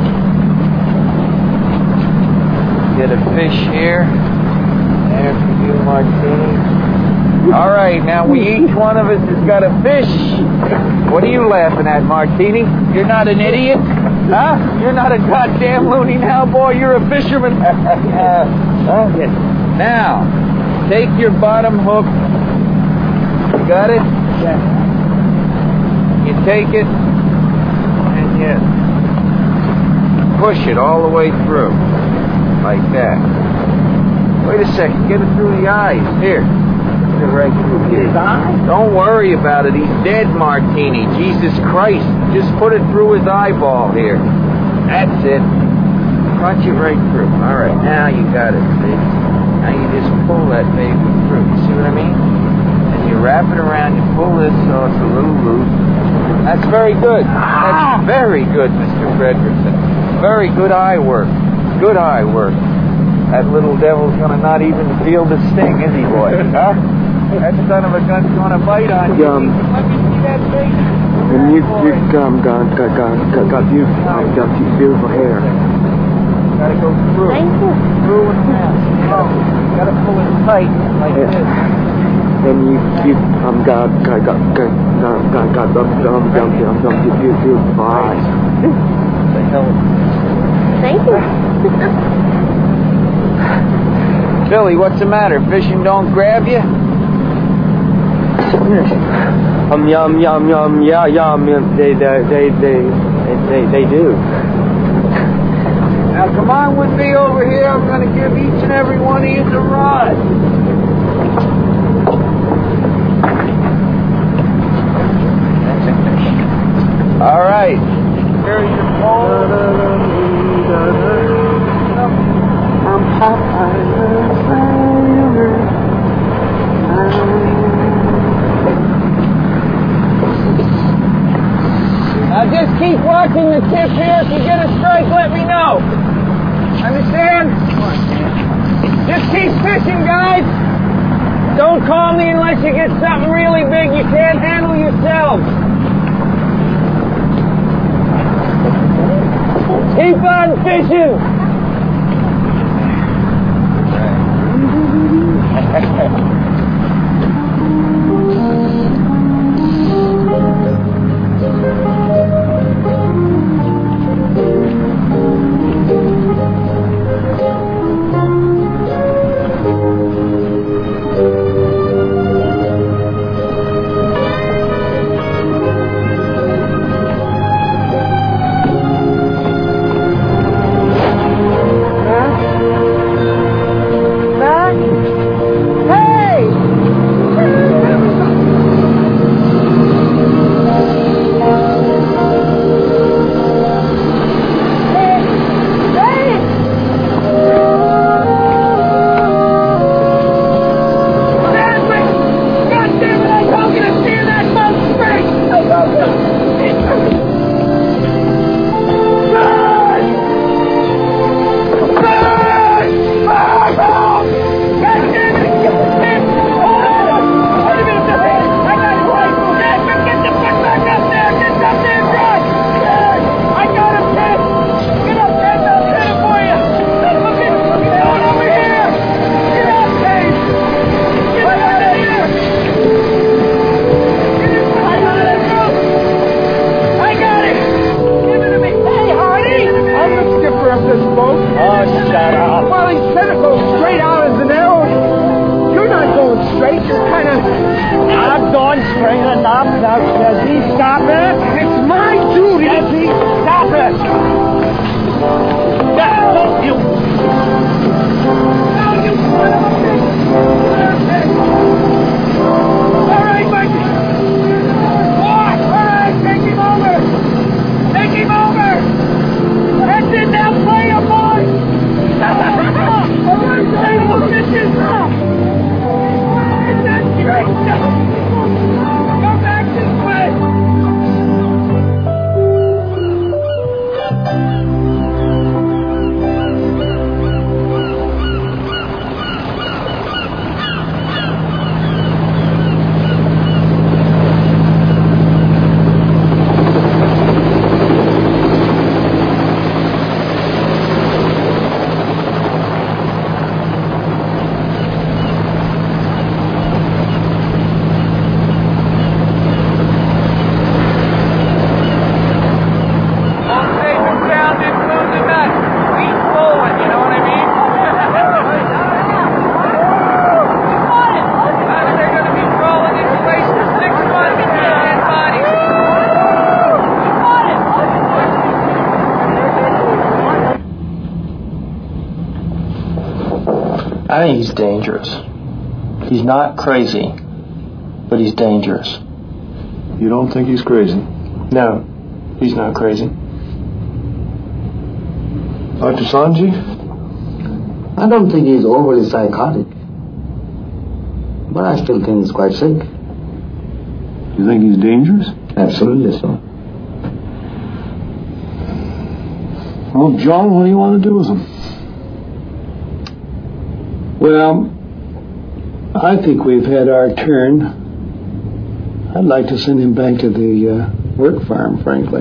Get a fish here. There for you, Martini. All right, now we each one of us has got a fish. What are you laughing at, Martini? You're not an idiot? Huh? You're not a goddamn loony now, boy. You're a fisherman. uh, huh? Yes. Now, take your bottom hook. You got it? Yes. You take it, and you push it all the way through. Like that. Wait a second. Get it through the eyes. Here. Get it right through here. His eye? Don't worry about it. He's dead, Martini. Jesus Christ. Just put it through his eyeball here. That's it. Punch it right through. All right. Now you got it, see? Now you just pull that baby through. You see what I mean? And you wrap it around. You pull this so it's a little loose. That's very good. That's very good, Mister Fredrickson. Very good eye work. Good eye work. That little devil's gonna not even feel the sting, is he, boy? Huh? That son of a gun's gonna bite on you. Um, Let me see that face. and you, you um, got, got, got, got, got beautiful, uh, got beautiful hair. Gotta go through. Thank you. Through and around. Oh, gotta pull it tight like Yeah. this. And you, you um, got, got, got, got, got, got, got, um, um, um, um, um, beautiful eyes. The hell? Thank you. Billy, what's the matter? Fishing don't grab you? Um, yum, yum, yum, yeah, yum, yum, they, they, they, they, they, they do. Now come on with me over here. I'm going to give each and every one of you the rod. All right. Here are your poles. I'm Popeye the Sailor. keep watching the tip here. If you get a strike, let me know. Understand? Just keep fishing, guys. Don't call me unless you get something really big you can't handle yourselves. Keep on fishing. I think he's dangerous. He's not crazy, but he's dangerous. You don't think he's crazy? No, he's not crazy. Doctor Sanji? I don't think he's overly psychotic, but I still think he's quite sick. You think he's dangerous? Absolutely so. Well, John, what do you want to do with him? Well, I think we've had our turn. I'd like to send him back to the uh, work farm, frankly.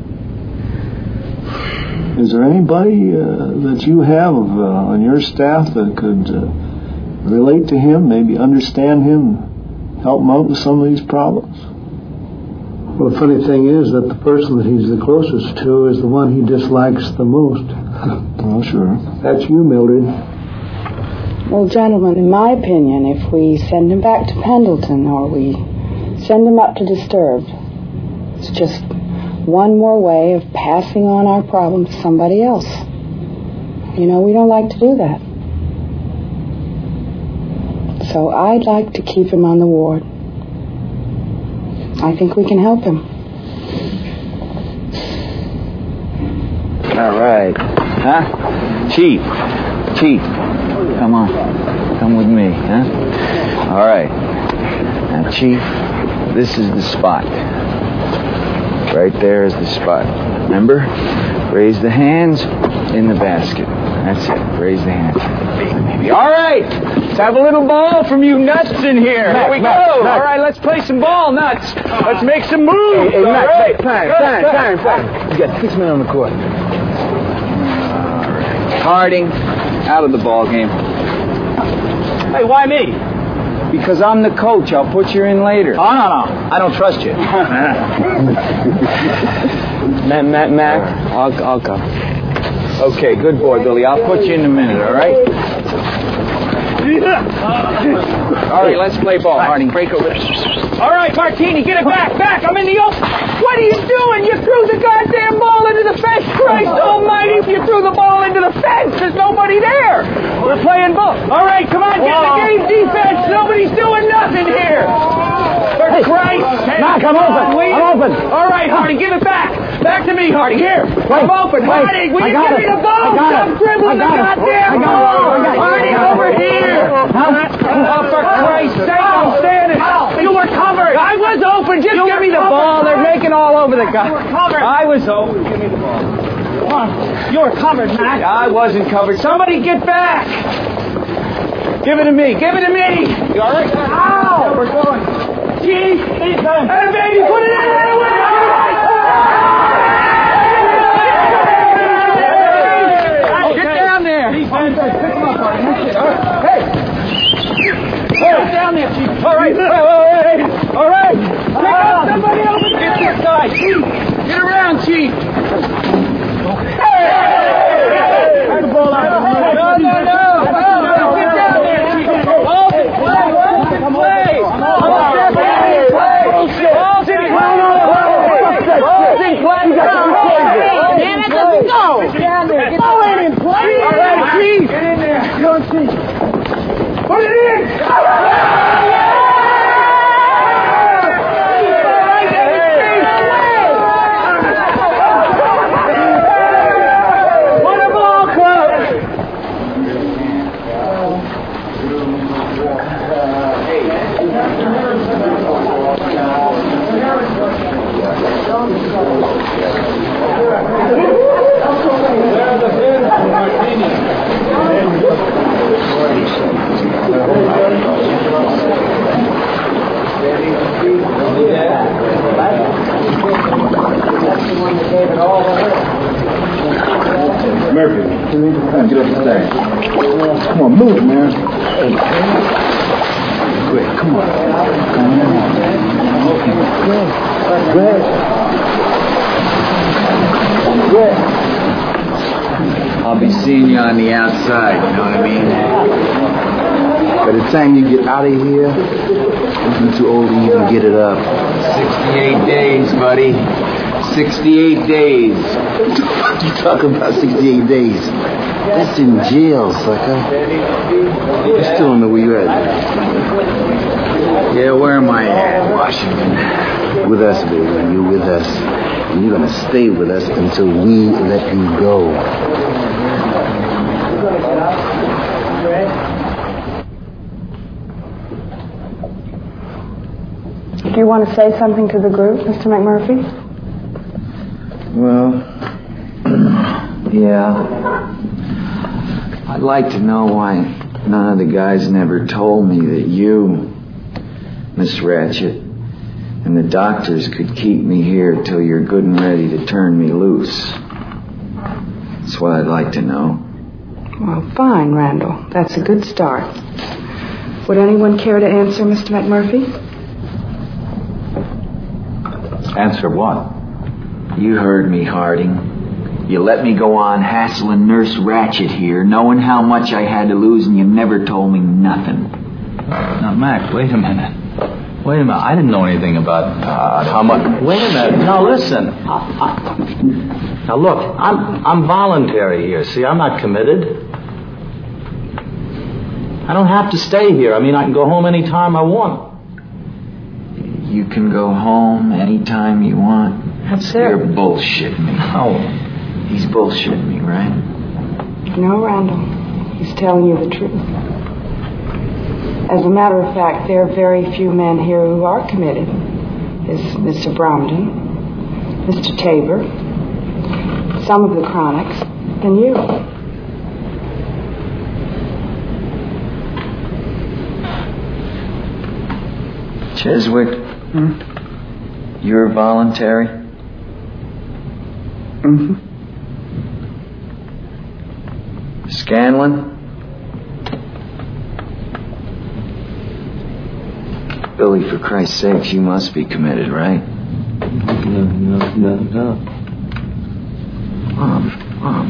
Is there anybody uh, that you have uh, on your staff that could uh, relate to him, maybe understand him, help him out with some of these problems? Well, the funny thing is that the person that he's the closest to is the one he dislikes the most. Well, sure. That's you, Mildred. Well, gentlemen, in my opinion, if we send him back to Pendleton or we send him up to Disturbed, it's just one more way of passing on our problem to somebody else. You know, we don't like to do that. So I'd like to keep him on the ward. I think we can help him. All right. Huh? Chief. Chief. Come on. Come with me, huh? All right. Now, Chief, this is the spot. Right there is the spot. Remember? Raise the hands in the basket. That's it. Raise the hands. Maybe. All right. Let's have a little ball from you nuts in here. Mac, here we Mac, go. Mac. All right, let's play some ball, nuts. Let's make some moves. Hey, hey, all Mac, right. Mac, time, time, time, time. You got six men on the court. All right. Harding, out of the ball game. Hey, why me? Because I'm the coach. I'll put you in later. Oh, no, no. I don't trust you. Mac, Mac, Mac, I'll, I'll come. Okay, good boy, Billy. I'll put you in a minute, all right? All right, let's play ball, Harding. Break over. All right, Martini, get it back, back. I'm in the open. What are you doing? You threw the goddamn ball into the fence. Christ almighty, you threw the ball into the fence. There's nobody there. We're playing ball. All right, come on, get in the game defense. Nobody's doing nothing here. For Hey, Christ's sake. Mac, I'm open. Please. I'm open. All right, Harding, give it back. Back to me, Harding. Here. Wait, I'm open. wait. Harding, will I you got give it. me the ball? I got Stop it. dribbling I got the it. goddamn I got it. ball. I got it. Harding, I got it. over here. Oh, for Christ's sake, I'm standing. You were covered. I was open. Just give me the ball. They're making all over the guy. I was open. Give me the ball. Come on. You were covered, Mac. I wasn't covered. Somebody get back. Give it to me. Give it to me. You all right? Ow. We're going. Chief. Hey, baby, put it in there. Get down there. Pick him up, Hey. Get down there, Chief. All right. All right. Pick up somebody else. Get this guy, Chief. Get around, Chief. Hey! Take the ball out. No, no, no. Get down there, Chief. Ball's in play. Ball's in play. Ball's in play. Ball's in play. Ball's in play. Damn it, let's go. Get down there. Get ball ain't in play. All right, Chief. Get in there. You don't see. Put it in. Murphy, come on, get up the stairs. Come on, move, man. Quick, come on. Come on. Go ahead. Go ahead. I'll be seeing you on the outside, you know what I mean? By the time you get out of here, you'll be too old to even get it up. sixty-eight days, buddy. sixty-eight days. What you talking about, sixty-eight days? That's in jail, sucker. You still don't know where you're at. Yeah, where am I at? Washington. With us, baby. You're with us. And you're going to stay with us until we let you go. Do you want to say something to the group, Mister McMurphy? Well, yeah. I'd like to know why none of the guys never told me that you, Miss Ratchet, and the doctors could keep me here till you're good and ready to turn me loose. That's what I'd like to know. Well, fine, Randall. That's a good start. Would anyone care to answer, Mister McMurphy? Answer what? You heard me, Harding. You let me go on hassling Nurse Ratchet here, knowing how much I had to lose, and you never told me nothing. Now, Mac, wait a minute. Wait a minute. I didn't know anything about uh, how much. Wait a minute. Now, listen. I, I, now, look, I'm I'm voluntary here. See, I'm not committed. I don't have to stay here. I mean, I can go home anytime I want. You can go home anytime you want. That's it. You're bullshitting me. No. He's bullshitting me, right? No, Randall. He's telling you the truth. As a matter of fact, there are very few men here who are committed. There's Mister Bromden, Mister Tabor, some of the chronics, and you. Cheswick, Hmm? you're voluntary? Mm-hmm. Scanlon? Billy, for Christ's sakes, you must be committed, right? No, no, no, no. Mom, Mom.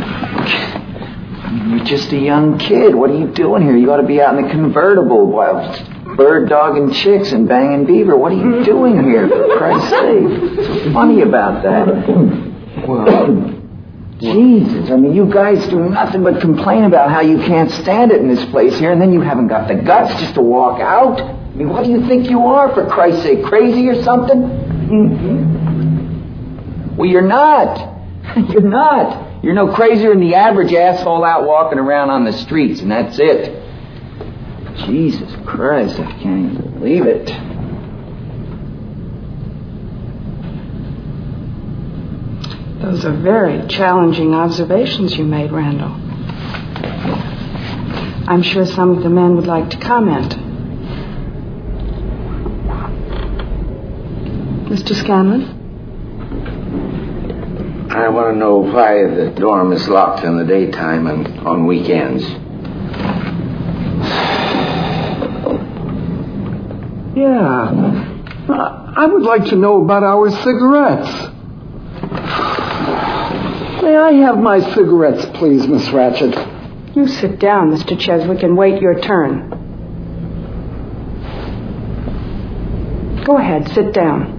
I mean, you're just a young kid. What are you doing here? You ought to be out in the convertible while bird dogging chicks and banging beaver. What are you doing here, for Christ's sake? What's funny about that? Well, Jesus, I mean, you guys do nothing but complain about how you can't stand it in this place here, and then you haven't got the guts just to walk out? I mean, what do you think you are, for Christ's sake? Crazy or something? Mm-hmm. Well, you're not. You're not. You're no crazier than the average asshole out walking around on the streets, and that's it. Jesus Christ, I can't even believe it. Those are very challenging observations you made, Randall. I'm sure some of the men would like to comment. Mister Scanlon? I want to know why the dorm is locked in the daytime and on weekends. Yeah. Uh, I would like to know about our cigarettes. May I have my cigarettes, please, Miss Ratched? You sit down, Mister Cheswick, and wait your turn. Go ahead, sit down.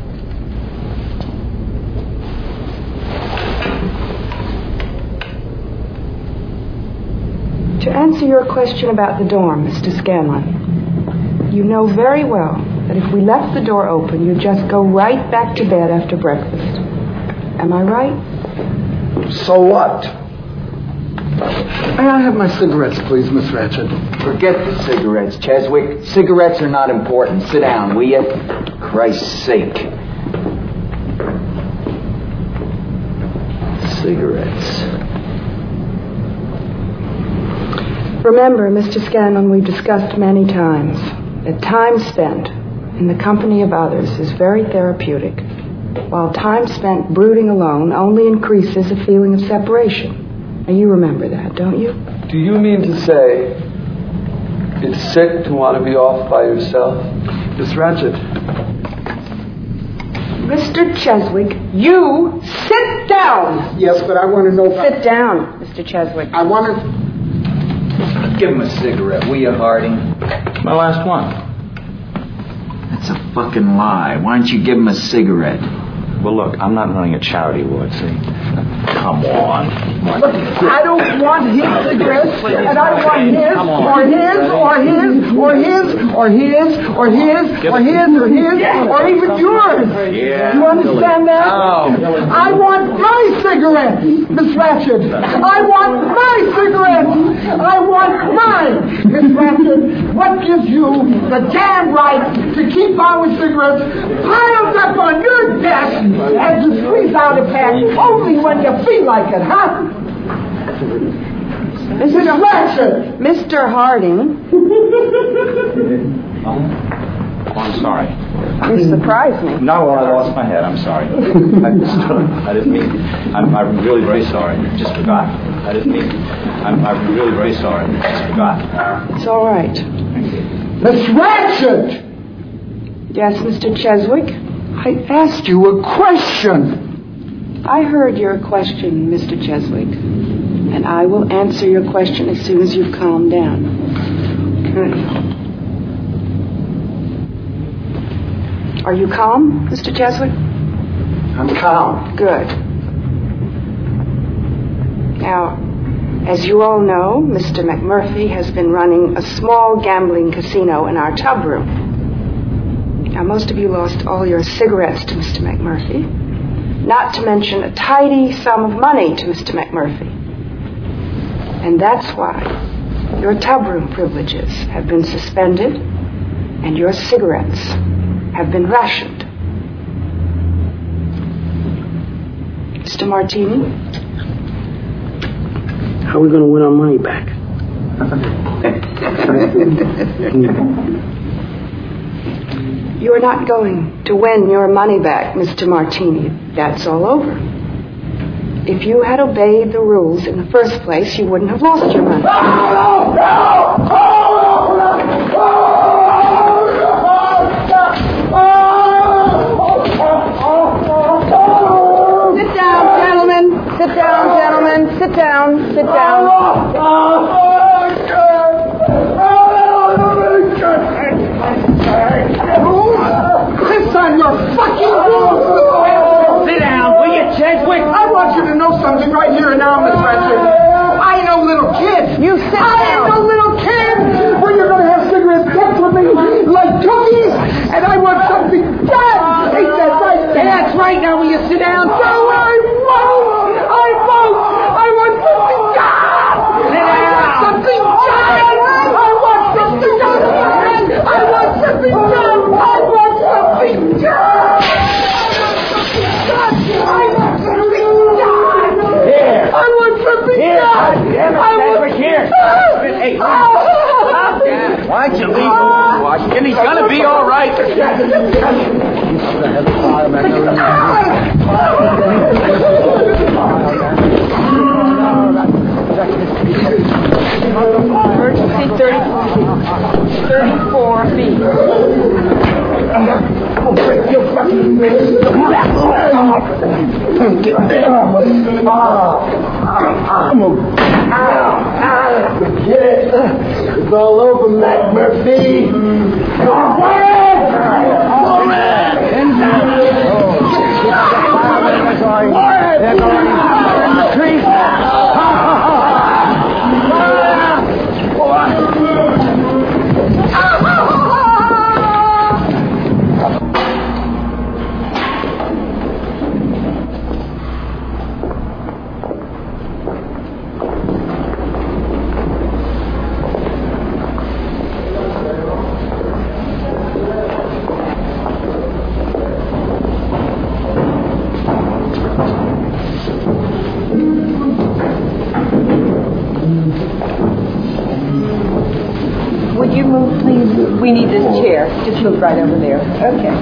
To answer your question about the dorm, Mister Scanlon, you know very well that if we left the door open, you'd just go right back to bed after breakfast. Am I right? So what? May I have my cigarettes, please, Miss Ratched? Forget the cigarettes, Cheswick. Cigarettes are not important. Sit down, will you? Christ's sake. Cigarettes. Remember, Mister Scanlon, we've discussed many times that time spent in the company of others is very therapeutic, while time spent brooding alone only increases a feeling of separation. Now, you remember that, don't you? Do you mean to say it's sick to want to be off by yourself? Miss Ratched. Mister Cheswick, you sit down! Yes, but I want to know... Sit about... down, Mister Cheswick. I want to... Give him a cigarette, will you, Harding? My last one. That's a fucking lie. Why don't you give him a cigarette? Well, look, I'm not running a charity ward, see? Come on. Look, I don't want his cigarettes, and I want his, or his, or his, or his, or his, or his, or his, or his, or even yours. Yeah. You understand that? I want my cigarettes, Miss Ratched. I want my cigarettes. I want mine, Miss Ratched. What gives you the damn right to keep our cigarettes piled up on your desk and to squeeze out a pack only when you feel like it, huh? Mister Ratched! Mister Harding. Oh, I'm sorry. You surprised me. No, well, I lost my head. I'm sorry. I, I didn't mean... I'm, I'm really very sorry. Just forgot. I didn't mean... I'm, I'm really very sorry. Just forgot. It's all right. Miss Ratched! Yes, Mister Cheswick? I asked you a question. I heard your question, Mister Cheswick, and I will answer your question as soon as you've calmed down. Okay. Are you calm, Mister Cheswick? I'm calm. Good. Now, as you all know, Mister McMurphy has been running a small gambling casino in our tub room. Now, most of you lost all your cigarettes to Mister McMurphy, not to mention a tidy sum of money to Mister McMurphy. And that's why your tub room privileges have been suspended and your cigarettes have been rationed. Mister Martini? How are we going to win our money back? You're not going to win your money back, Mister Martini. That's all over. If you had obeyed the rules in the first place, you wouldn't have lost your money. Sit down, gentlemen. Sit down, gentlemen. Sit down. Sit down. This time you're fucking rules. Sit down, will you, Cheswick? I want you to know something right here and now, Miss Ratchet. I ain't no little kid. You sit I down. ain't no little kid. When you're going to have cigarettes kept with me like cookies, and I want something done. Ain't that right? Hey, that's right. Now will you sit down? No, I won't. I won't. I want something done. Sit down. I want something done. I want something done. I want something done. I want something done. I want something done. Here. I want something Here. done. Damn it, I want Cheswick, here. Hey, why don't you leave him, Washington? He's going to be all right. Emergency thirty, thirty-four feet. I'll break your fucking face. Get down. I'm a... Get it. It's all over, McMurphy. Go ahead. Go ahead. Would you move, please? We need this chair. Just move right over there. Okay.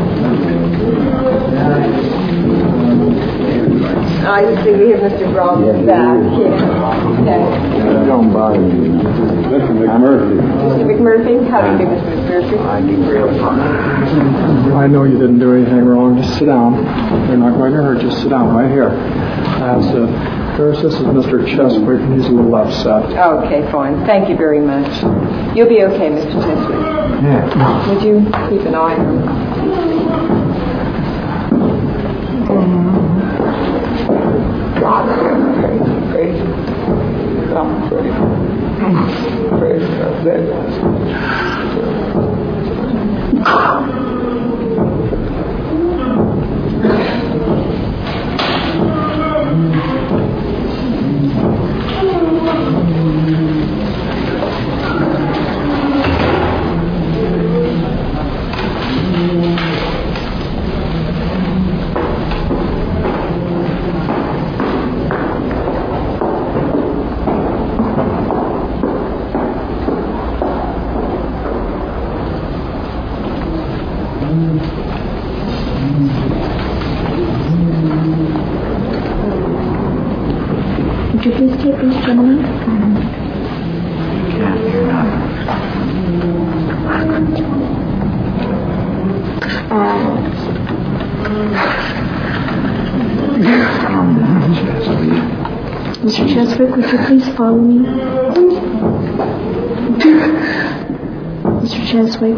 I just think we have Mister Bromley back. Yeah. Okay. Don't bother me. Mister McMurphy. Mister McMurphy? How do you do, Mister McMurphy? I do really fine. I know you didn't do anything wrong. Just sit down. They're not going to hurt you. Sit down right here. That's it. First, this is Mister Cheswick, and he's a little upset. Okay, fine. Thank you very much. You'll be okay, Mister Cheswick. Yeah. Would you keep an eye on him? God, praise Him. God, praise Him. Praise Would you please take these gentlemen? Can't hear nothing. Calm down, Chess, will you? Mister Cheswick, would you please follow me? Mister Cheswick.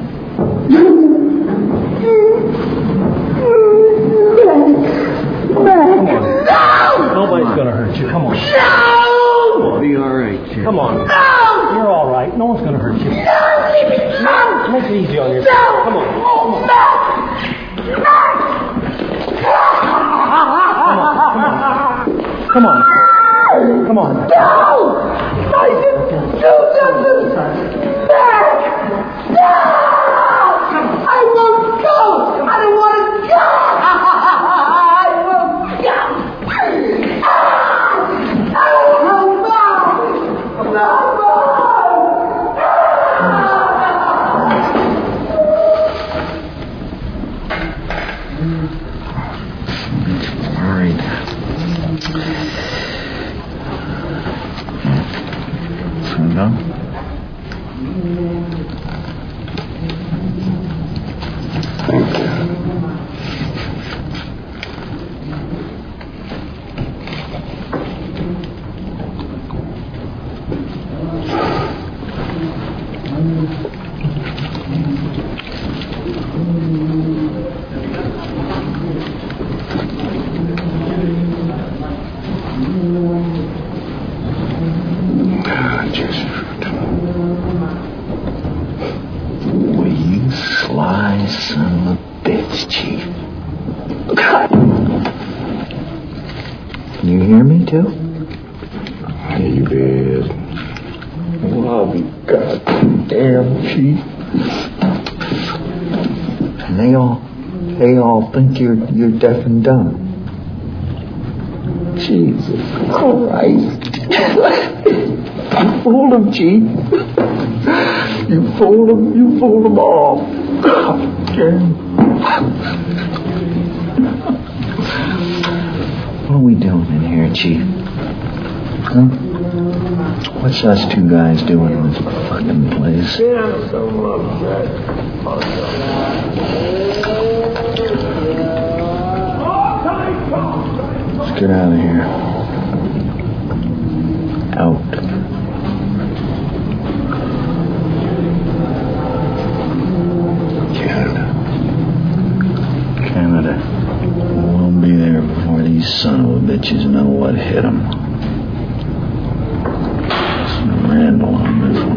Nobody's going to hurt you. Come on. No! You'll be all right, Jim. Come on. No! You're all right. No one's going to hurt you. No! Leave me alone! Make it easy on yourself. No! Come on. Come on! Come on. Come on. No! I didn't do nothing! Back! No! I won't go! I don't want to go! I won't go! Thank you. You hear me too? You did. Well, I'll be goddamn cheap. And they all, they all think you're you're deaf and dumb. Jesus Christ! You fooled them, Chief. You fooled them. You fooled them all. God What are we doing in here, Chief? Huh? What's us two guys doing in this fucking place? Yeah, so upset. Let's get out of here. Out. Canada. Canada. We'll be there before these son of a bitches know what hit them. Some Randall on this one.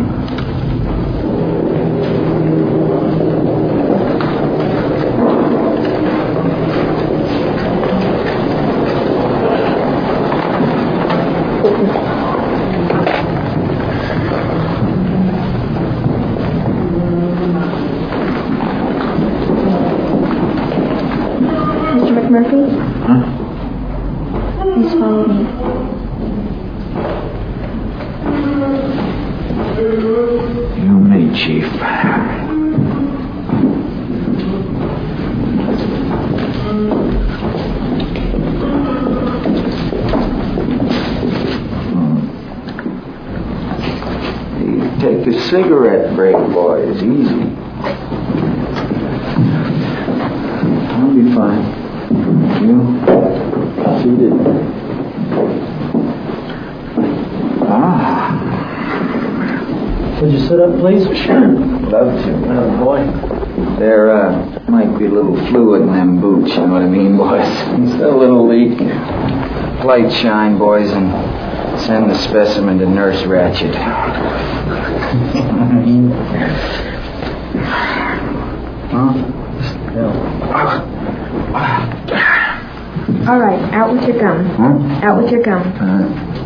Mister McMurphy? Huh? Please follow me. You and me, Chief. Take a cigarette break, boys. Easy. I'll be fine. You? Seated. Ah. Would you sit up, please? Sure. Love to. Oh, boy. There uh, might be a little fluid in them boots, you know what I mean, boys? Just a little leak. Light shine, boys, and send the specimen to Nurse Ratchet. Huh? All right, out with your gum. Huh? Out with your gum. Uh,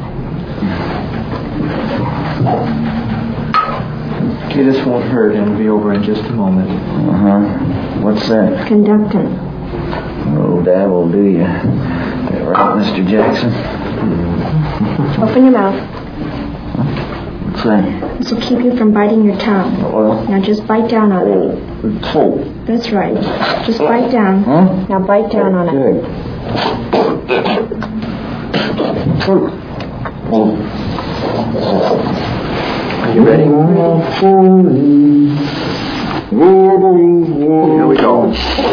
Okay, this won't hurt. It'll be over in just a moment. uh-huh. What's that? Conductant. Oh, that will do you. That right, Mister Jackson? Open your mouth. What's that? This will keep you from biting your tongue. Well, Now just bite down on it. oh. That's right. Just bite down. Huh? Now bite down on it. Good. Oh. Are you ready? Here we go.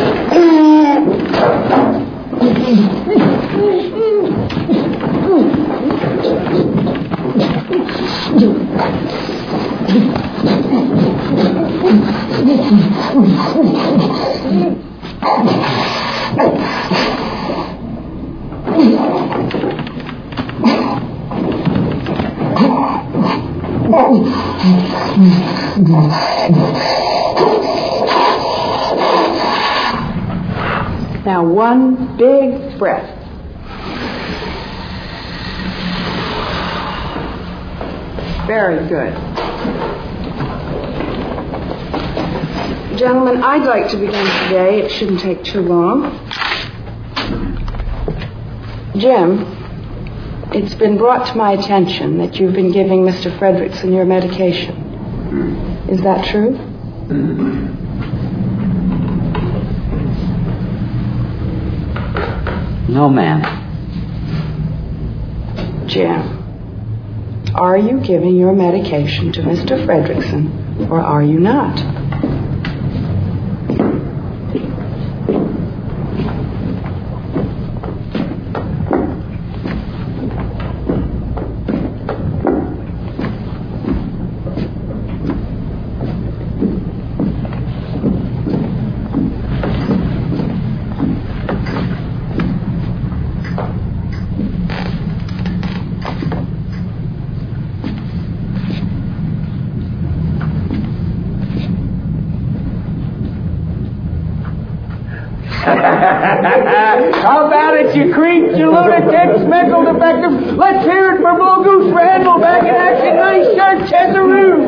Now one big breath. Very good. Gentlemen, I'd like to begin today. It shouldn't take too long. Jim, it's been brought to my attention that you've been giving Mister Fredrickson your medication. Is that true? No, ma'am. Jim, are you giving your medication to Mister Fredrickson, or are you not? How about it, you creeps, you lunatics, mental defective? Let's hear it for Blue Goose Randall back in action. Nice shirt, Chesaroo.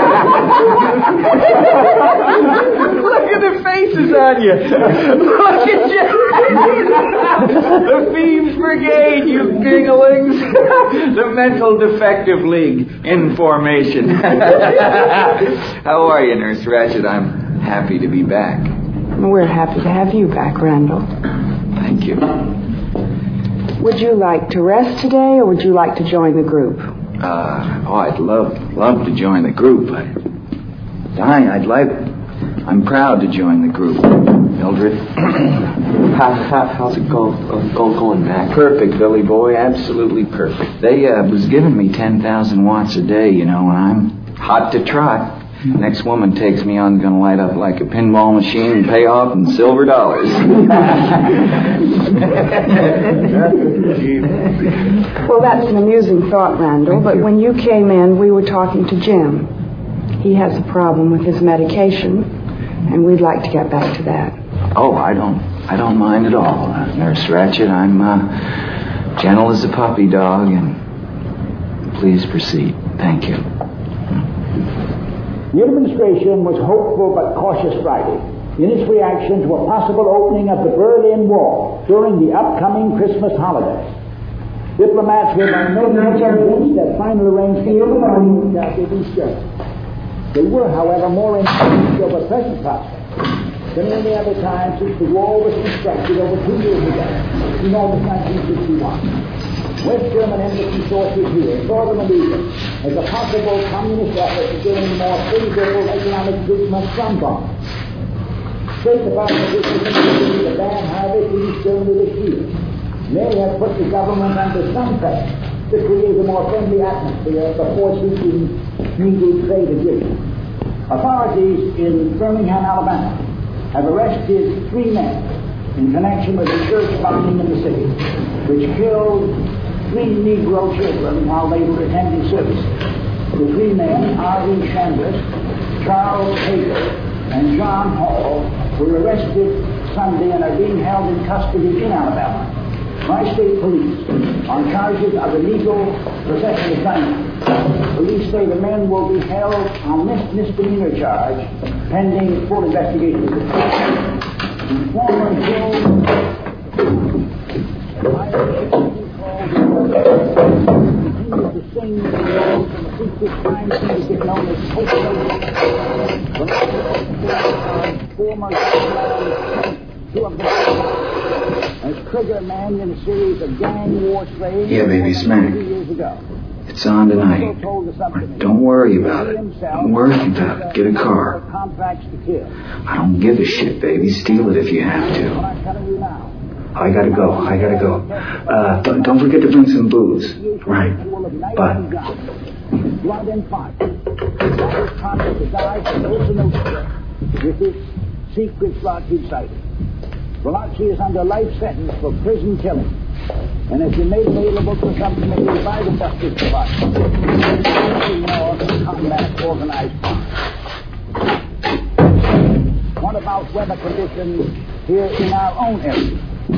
Look at the faces on you. Look at you. The Thieves Brigade, you ginglings. The Mental Defective League in formation. How are you, Nurse Ratched? I'm happy to be back. We're happy to have you back, Randall. Thank you. Would you like to rest today, or would you like to join the group? Uh, oh, I'd love, love to join the group. I, Dying, I'd like... I'm proud to join the group. Mildred? how, how, how's it go, go, go, going, Mac? Perfect, Billy boy. Absolutely perfect. They uh, was giving me ten thousand watts a day, you know, and I'm hot to trot. Next woman takes me on, gonna light up like a pinball machine and pay off in silver dollars. Well, that's an amusing thought, Randall, but when you came in, we were talking to Jim. He has a problem with his medication, and we'd like to get back to that. Oh, I don't, I don't mind at all, uh, Nurse Ratched. I'm uh, gentle as a puppy dog, and please proceed. Thank you. The administration was hopeful but cautious Friday in its reaction to a possible opening of the Berlin Wall during the upcoming Christmas holidays. Diplomats were by no means convinced that final arrangements shall be sure. They were, however, more enthused over present prospects than any other time since the wall was constructed over two years ago, in August nineteen sixty-one. West German embassy sources here saw the maneuver as a possible communist effort to gain more favorable economic treatment from bombs. State Department officials indicated the bad harvest in East Germany this year may have put the government under some pressure to create a more friendly atmosphere before seeking needed trade agreements. Authorities in Birmingham, Alabama, have arrested three men in connection with a church bombing in the city, which killed three Negro children while they were attending service. The three men, R E Chambers, Charles Hager, and John Hall, were arrested Sunday and are being held in custody in Alabama by state police on charges of illegal possession of dynamite. Police say the men will be held on this misdemeanor charge pending full investigation. Former June, continues to sing the road from a secret crime syndicate known as Copenhagen. Four months two of the as trigger man in a series of gang war slaves. Yeah, baby, smack. Years ago. It's on tonight. Don't worry about it. Don't worry about it. Get a car. I don't give a shit, baby. Steal it if you have to. I gotta go. I gotta go. Uh, don't, don't forget to bring some booze. Right. Bye. With his secret plot inside. Bellacci is under life sentence for prison killing and has been made available to subcommittee by the Justice Department to combat organized crime. What about weather conditions here in our own area?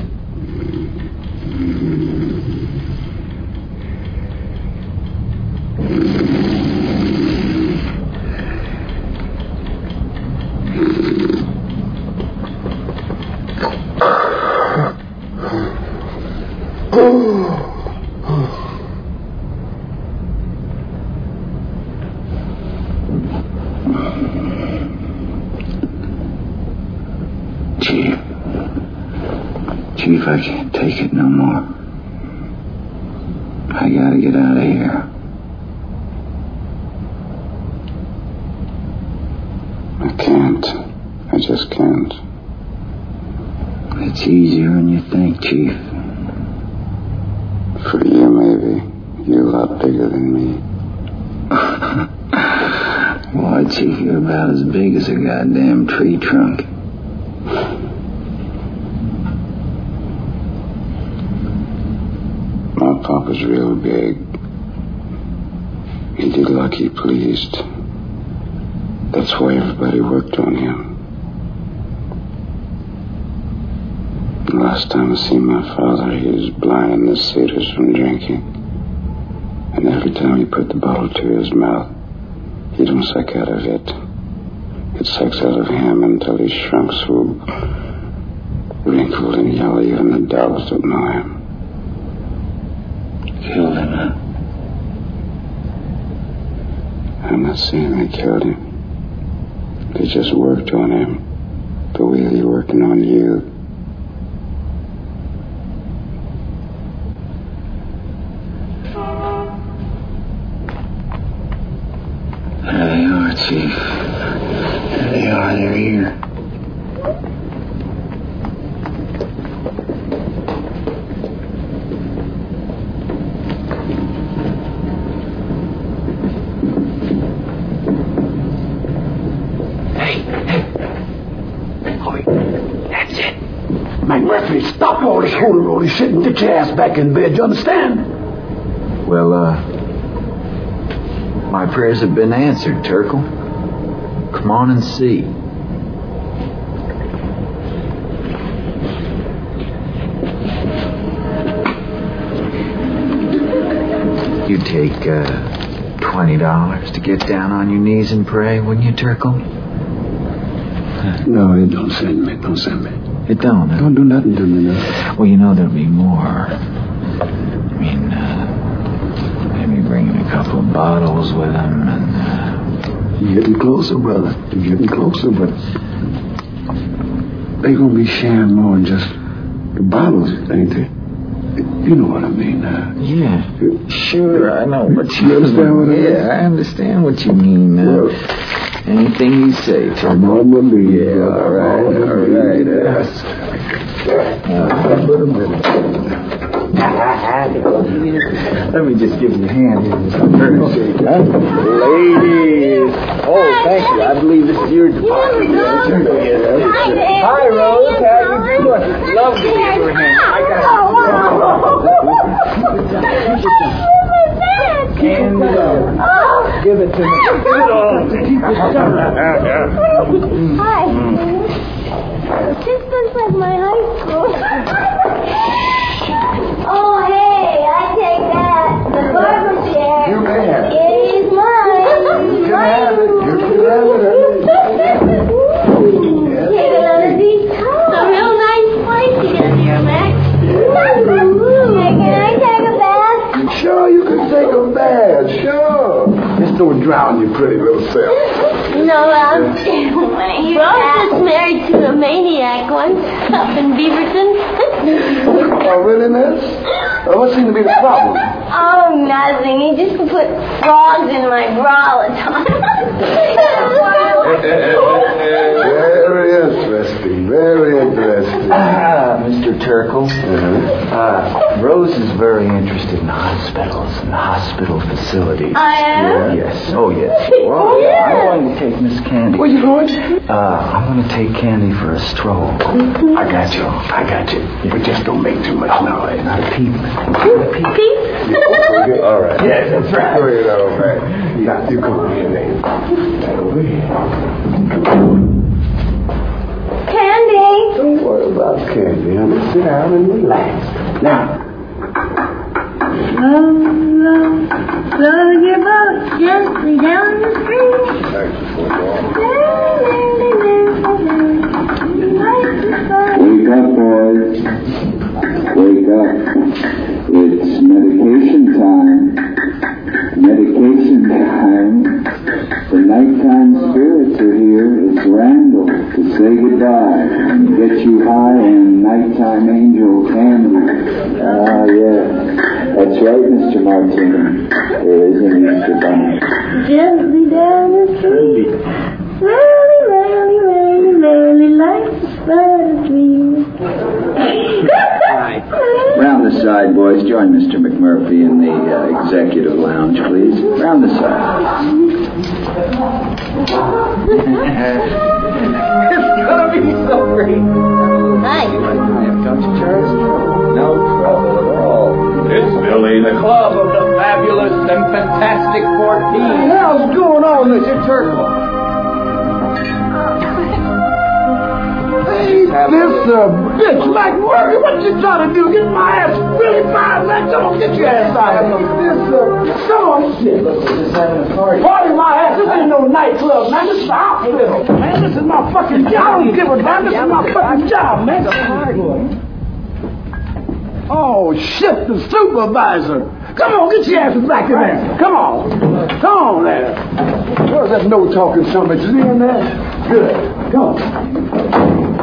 Chief. Chief, I can't take it no more. I gotta get out of here. I can't. I just can't. It's easier than you think, Chief. For you, maybe. You're a lot bigger than me. Why, Chief, you're about as big as a goddamn tree trunk. My papa's real big. He did like he pleased. That's why everybody worked on him. last time I seen my father, he was blinding the satyrs from drinking. And every time he put the bottle to his mouth, he don't suck out of it. It sucks out of him until he shrunk so wrinkled and yellow even the dogs don't know him. Killed him, huh? I'm not saying they killed him. They just worked on him the way they're working on you. There they are, Chief. There they are, they're here. McMurphy, stop all this holy-roly shit and get your ass back in bed, you understand? Well, uh, my prayers have been answered, Turkle. Come on and see. You take, uh, twenty dollars to get down on your knees and pray, wouldn't you, Turkle? No, it don't send me, don't send me. It don't, huh? Don't do nothing to me now. Well, you know there'll be more. I mean, uh, maybe bringing a couple of bottles with him and... Uh... You're getting closer, brother. You're getting closer, but... They gonna be sharing more than just the bottles, ain't they? You know what I mean, uh... Yeah, sure, I know what you, you understand what I mean? Yeah, I understand what you mean, uh... Well, anything you say, Turkle. I'm on my knees. Yeah, all right, all right. Yes. Let me just give you a hand here. Ladies. Oh, thank you. I believe this is your department. Hi, Rose. How you doing? Love to give you a hand. I got you. Candy. Give it to me. Give it all. Hi. This looks like my high school. Oh, hey, I take that. The barber chair. You can have it. It is mine. You can have it. You can have it. Take another piece. It's a real nice place to get here, Max. Hey, can I take a bath? Sure, you can take a bath. Sure. Just don't drown your pretty little self. No, I'm... Rose is married to a maniac once up in Beaverton. Oh, really, miss? Well, what seems to be the problem? Oh, nothing. He just put frogs in my bra all the time. Very interesting. Very interesting. Ah, Mister Turkle. Uh-huh. Uh, Rose is very interested in hospitals and hospital facilities. I am? Yeah, yes. Oh, yes. Well, yeah. I'm going to take Miss Candy. Where you going? Uh, I'm going to take Candy for a stroll. Mm-hmm. I got you. I got you. But just don't make too much noise. Not a peep. Not a peep. Peep? Yeah, all right. Yes, that's right. Go ahead, all right. Now, you come over here, Nate. Right over here. Candy. Don't worry about Candy, honey. Sit down and relax. Now. Slow, slow, slow your boat gently down the stream. Wake up, boys. Wake up. It's medication time. Medication time. The nighttime spirits are here. It's Randall to say goodbye and get you high in nighttime angel candy. Ah, yeah. That's right, Mister Martini. There is an Easter bunny. Gently down the street. Merrily, merrily, merrily, merrily, like the spider dream. Round the side, boys. Join Mister McMurphy in the uh, executive lounge, please. Round the side. It's gonna be so great. Nice. Don't you, Charles? No trouble at all. It's Billy, the club of the fabulous and fantastic fourteen. What the hell's going on, Mister Turkle? Hey, This uh, bitch McMurray, what you trying to do? Get my ass really fired, man. Come on, get your ass out of here. This, uh, come on, shit. Just having a party. Party my ass. This ain't no nightclub, man. This is the hospital. Man, this is my fucking job. I don't give a damn. This is my fucking job, man. Oh, shit, the supervisor. Come on, get your asses back in there. Come on. Come on there. Where's that no-talking son of a bitch? Is he in there? Good. Come on.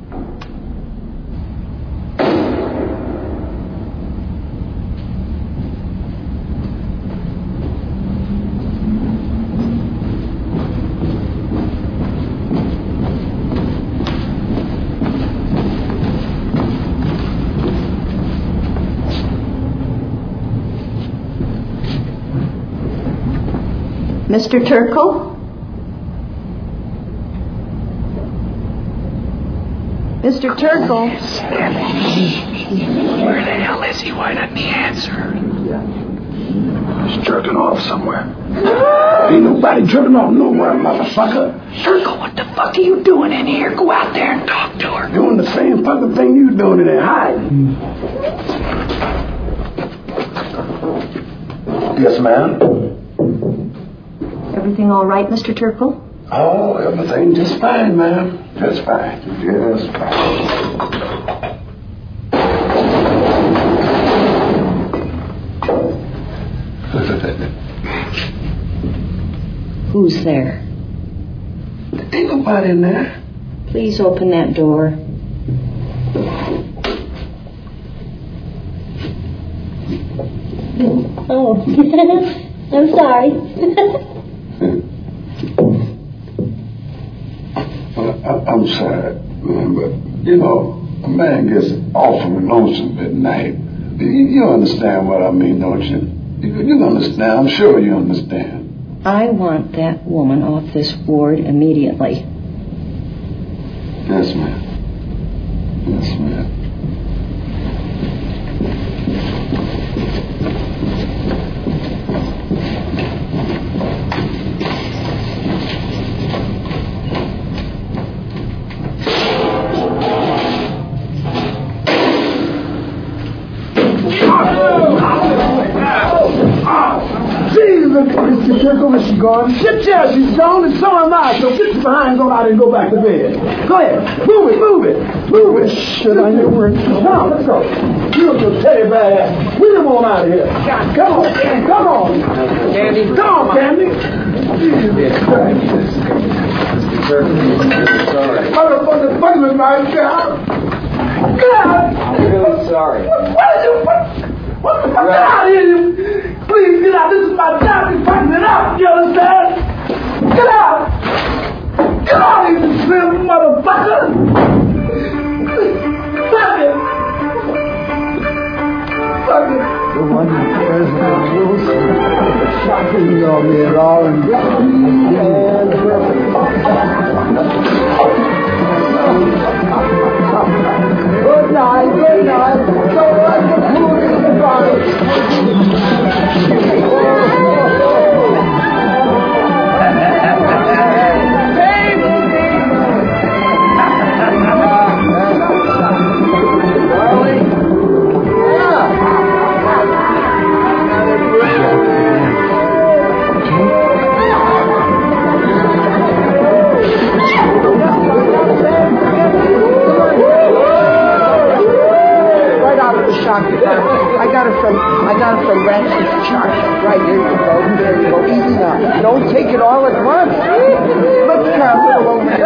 Mister Turkle? Mister Turkle? Where the hell is he? Why doesn't he answer? He's jerking off somewhere. Ain't nobody jerking off nowhere, motherfucker. Turkle, what the fuck are you doing in here? Go out there and talk to her. Doing the same fucking thing you doing in there, hiding. Yes, ma'am. Everything all right, Mister Turkle? Oh, everything just fine, ma'am. Just fine. Just fine. Who's there? Ain't nobody in there. Please open that door. Oh, I'm sorry. Well, I, I'm sorry, man, but, you know, a man gets awfully lonesome at night. You, you understand what I mean, don't you? you? You understand. I'm sure you understand. I want that woman off this ward immediately. Yes, ma'am. Yes, ma'am. Mister Turkle, is she gone? Shit, yeah, she's gone, and so am I. So get your behinds on out and go back to bed. Go ahead. Move it, move it. Move it. Shit, I knew where it's going. Come on, let's go. You look your teddy bear ass. We them on out of here. God, come on, Candy. Come on. Candy. Come on, Candy. Jesus Christ. Mister Turkle, sorry. Motherfucker, fucking with my God. God. I'm really sorry. What, what are you... What? What the fuck? Get out of here! Please get out! This is my job! You're fucking it up! You understand? Get out! Get out, you slim motherfucker! Fuck it! Fuck it! The one who President Wilson shocking you on me at all and good night, good night. Don't let the fool in the I got it from I got it from Ranch's chart. Right, here you go. There you go. Easy now. Don't take it all at once. Look at a little over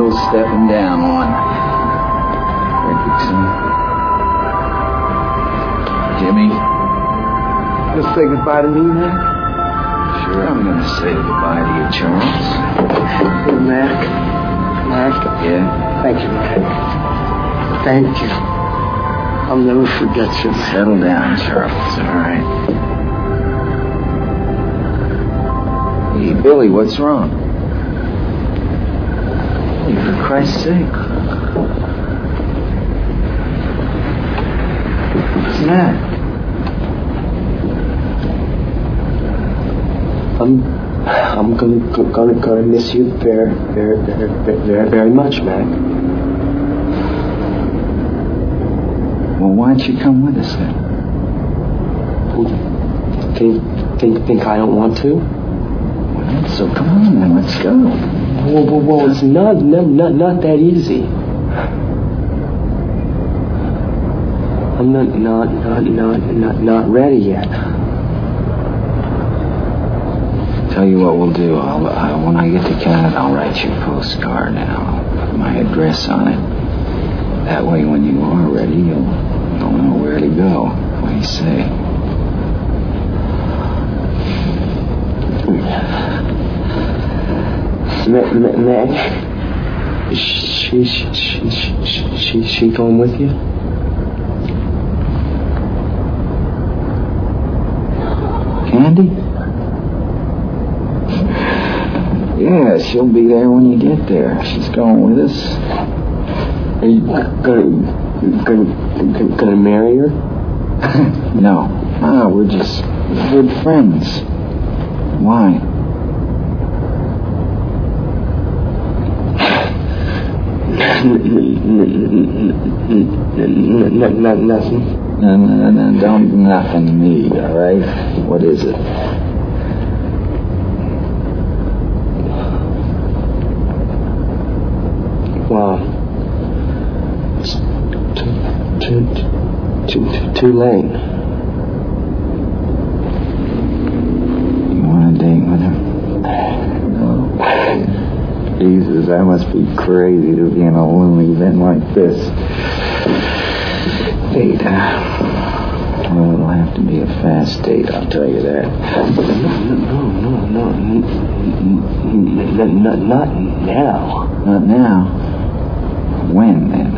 Joe's stepping down one. Fredrickson. Jimmy. Just say goodbye to me, Mac? Sure, I'm going to say goodbye to you, Charles. Hey, Mac. Mac? Yeah? Thank you, Mac. Thank you. I'll never forget you. Settle down, Charles, all right? Hey, Billy, what's wrong? Hey, for Christ's sake. What's that? I'm, I'm gonna, gonna, gonna miss you very, very, very, very, very much, Mac. Well, why don't you come with us then? Think, think, think I don't want to? Well, so come on then, let's go. Well, well, well it's not, not, not, not that easy. I'm not, not, not, not, not, not ready yet. Tell you what we'll do. I'll, I, when I get to Canada, I'll write you a postcard and I'll put my address on it. That way, when you are ready, you'll, you'll know where to go. What do you say? Meg, she, she, she, she, she, she going with you? Candy? Yeah, she'll be there when you get there. She's going with us. Are you gonna, gonna, gonna, gonna marry her? No. Ah, we're just good friends. Why? Nothing. No, no, no, don't nothing to me, all right? What is it? Well, it's too, too, too, too, too late. You want to date with him? No. Jesus, I must be crazy to be in a lonely event like this. Date, huh? Well, it'll have to be a fast date, I'll tell you that. No, no, no, no, no, not now. Not now? When, then?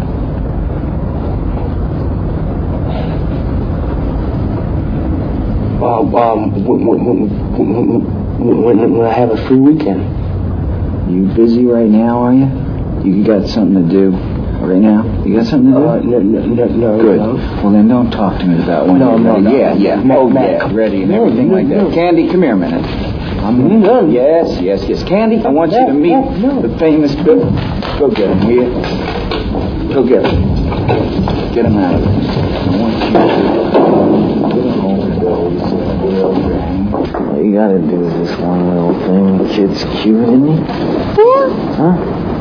Um, um, when, when, when, when I have a free weekend. You busy right now, are you? You got something to do right now? You got something to do? Uh, no, no, no. Good. No. Well, then don't talk to me about when no, you're no, ready. no. Yeah, yeah. Mac, oh, Mac, yeah, ready and no, everything no, like that. no. Candy, come here a minute. I'm no. Yes, yes, yes. Candy, I want you to meet no. the famous Bill. Go get him, will you? Go get him. Get him out of there. I want you to get him home to those uh, real thing. All you gotta do is this one little thing. The kid's cute, isn't he? Yeah. Huh?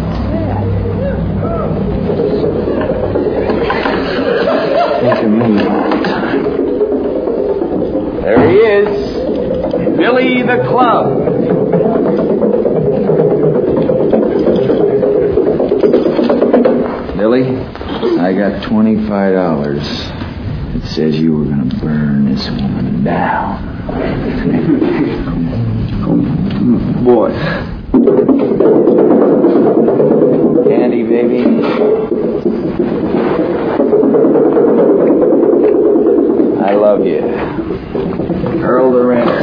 Think of me all the time. There he is. Billy the Club. Billy, I got twenty-five dollars. It says you were going to burn this woman down. Boy. Candy, baby. I love you. Earl the Renter.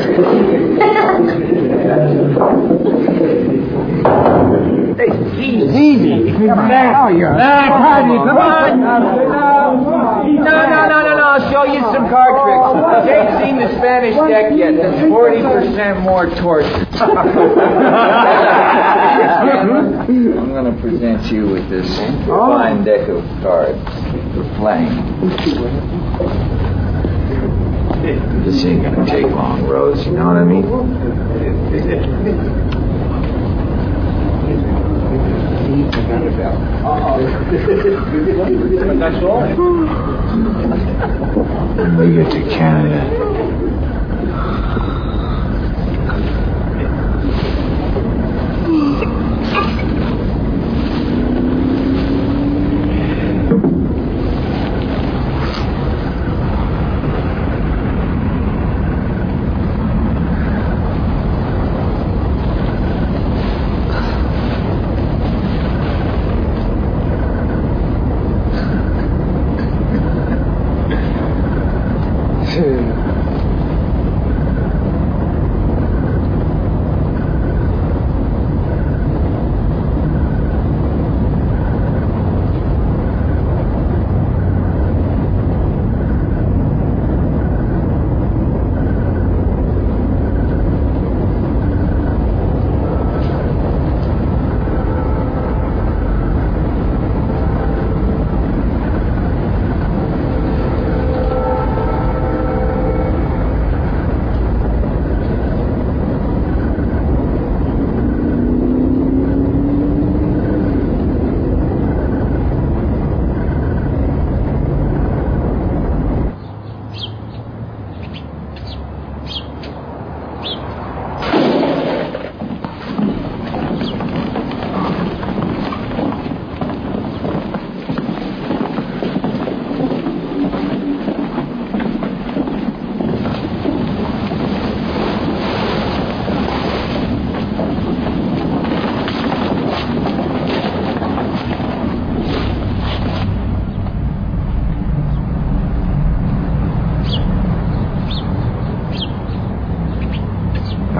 Easy. Easy. Come back. Oh, you're back. Come on. No, no, no, no, no. I'll show you some card tricks. You ain't seen the Spanish deck yet. That's forty percent more torture. I'm going to present you with this fine deck of cards for playing. This ain't going to take long, Rose. You know what I mean? When we get to Canada,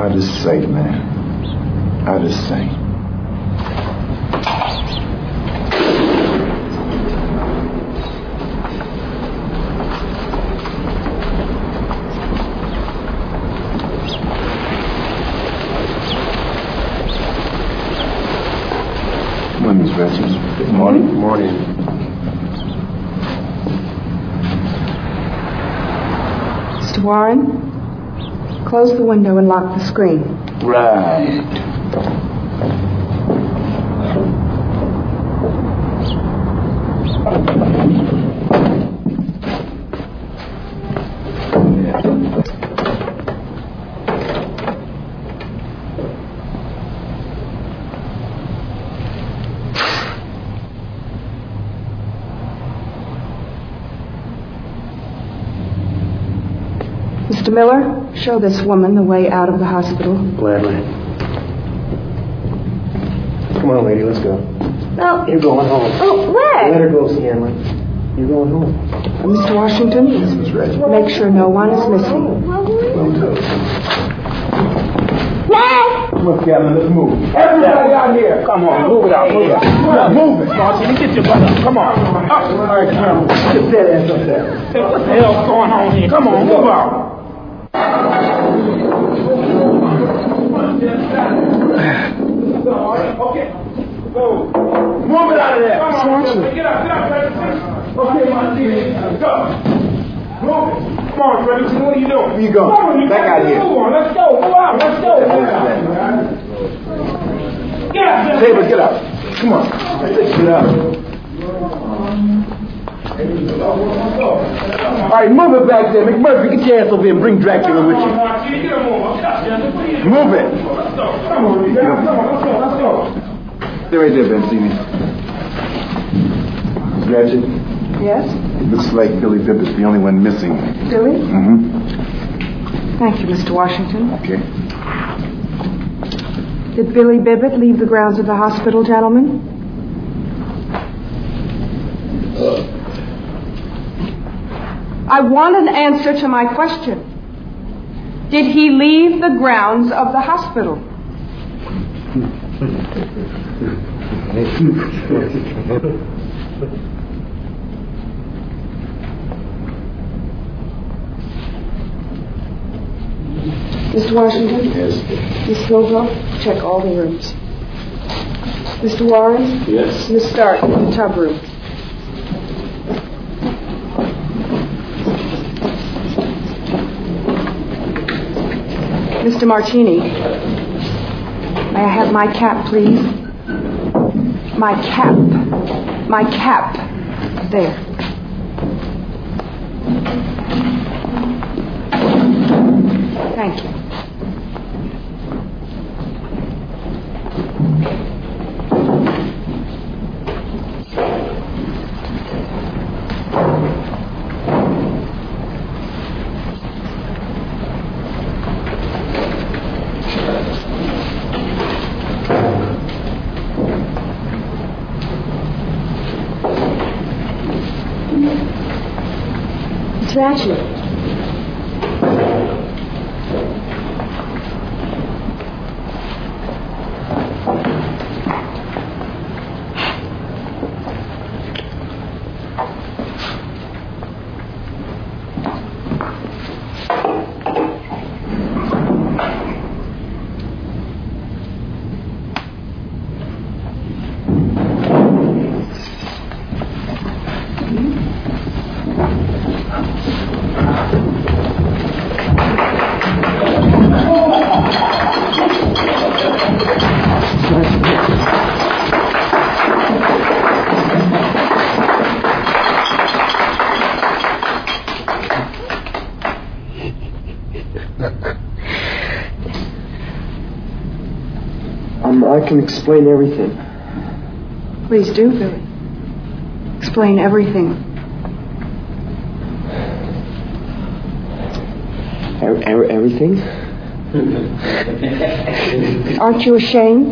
Out of sight, man. Out of sight. Good morning, Miss Reggie. Good morning. Good morning. Mister Warren, close the window and lock the screen. Right. Mister Miller, show this woman the way out of the hospital. Gladly. Come on, lady, let's go. No. You're going home. Oh, where? Let her go, Stanley. You're going home. Uh, Mister Washington, Yes, Miss Reggie. make sure no one is missing. Will do. Max! Come on, Captain, let's move. Everybody out here. Come on, move it out, move it out. Come on, move it. Martin, get your brother. Come on. Up. All right, come on. Get that ass up there. What the hell's going on here? Come on, move out. Okay. Go. Move it out of there. Come on. Get up, get up. Okay, Martin. Go. Move it. Come on, Freddy. What are you doing? Where you going? Come on, you back out here. Move on. Let's go. Move out. Let's go. Get up. Taylor, get up. Come on. Get up. All right, move it back there. McMurphy, get your ass over here and bring Dracula with you. Move it. Come on, let's go. Let's go. Stay right there, Benzini. Ratchet, Yes? it looks like Billy Bibb is the only one missing. Billy? Mm-hmm. Thank you, Mister Washington. Okay. Did Billy Bibbett leave the grounds of the hospital, gentlemen? I want an answer to my question. Did he leave the grounds of the hospital? Mister Washington? Yes. Miss Silva, check all the rooms. Mister Warren? Yes. Miss Stark, the tub room. Mister Martini, may I have my cap, please? My cap. My cap. There. Thank you. It's Ratchet. Um, I can explain everything. Please do, Billy. Explain everything. E- e- everything? Aren't you ashamed?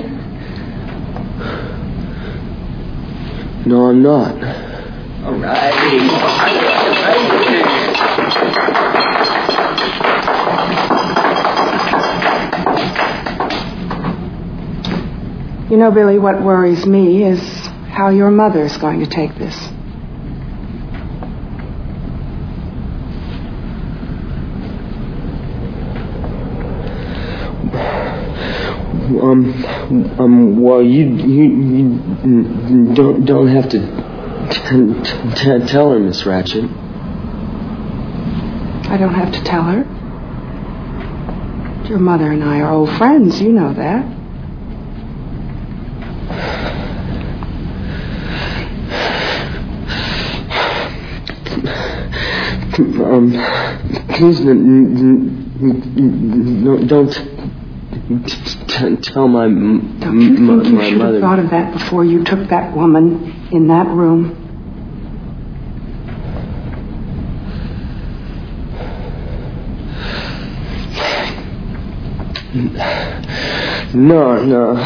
No, I'm not. All right. You know, Billy, what worries me is how your mother's going to take this. Um, um, well, you, you, you don't, don't have to t- t- tell her, Miss Ratched. I don't have to tell her. Your mother and I are old friends, you know that. Um, please n- n- n- don't t- tell my m- Don't you m- think you my should mother. have thought of that before you took that woman in that room? No, no.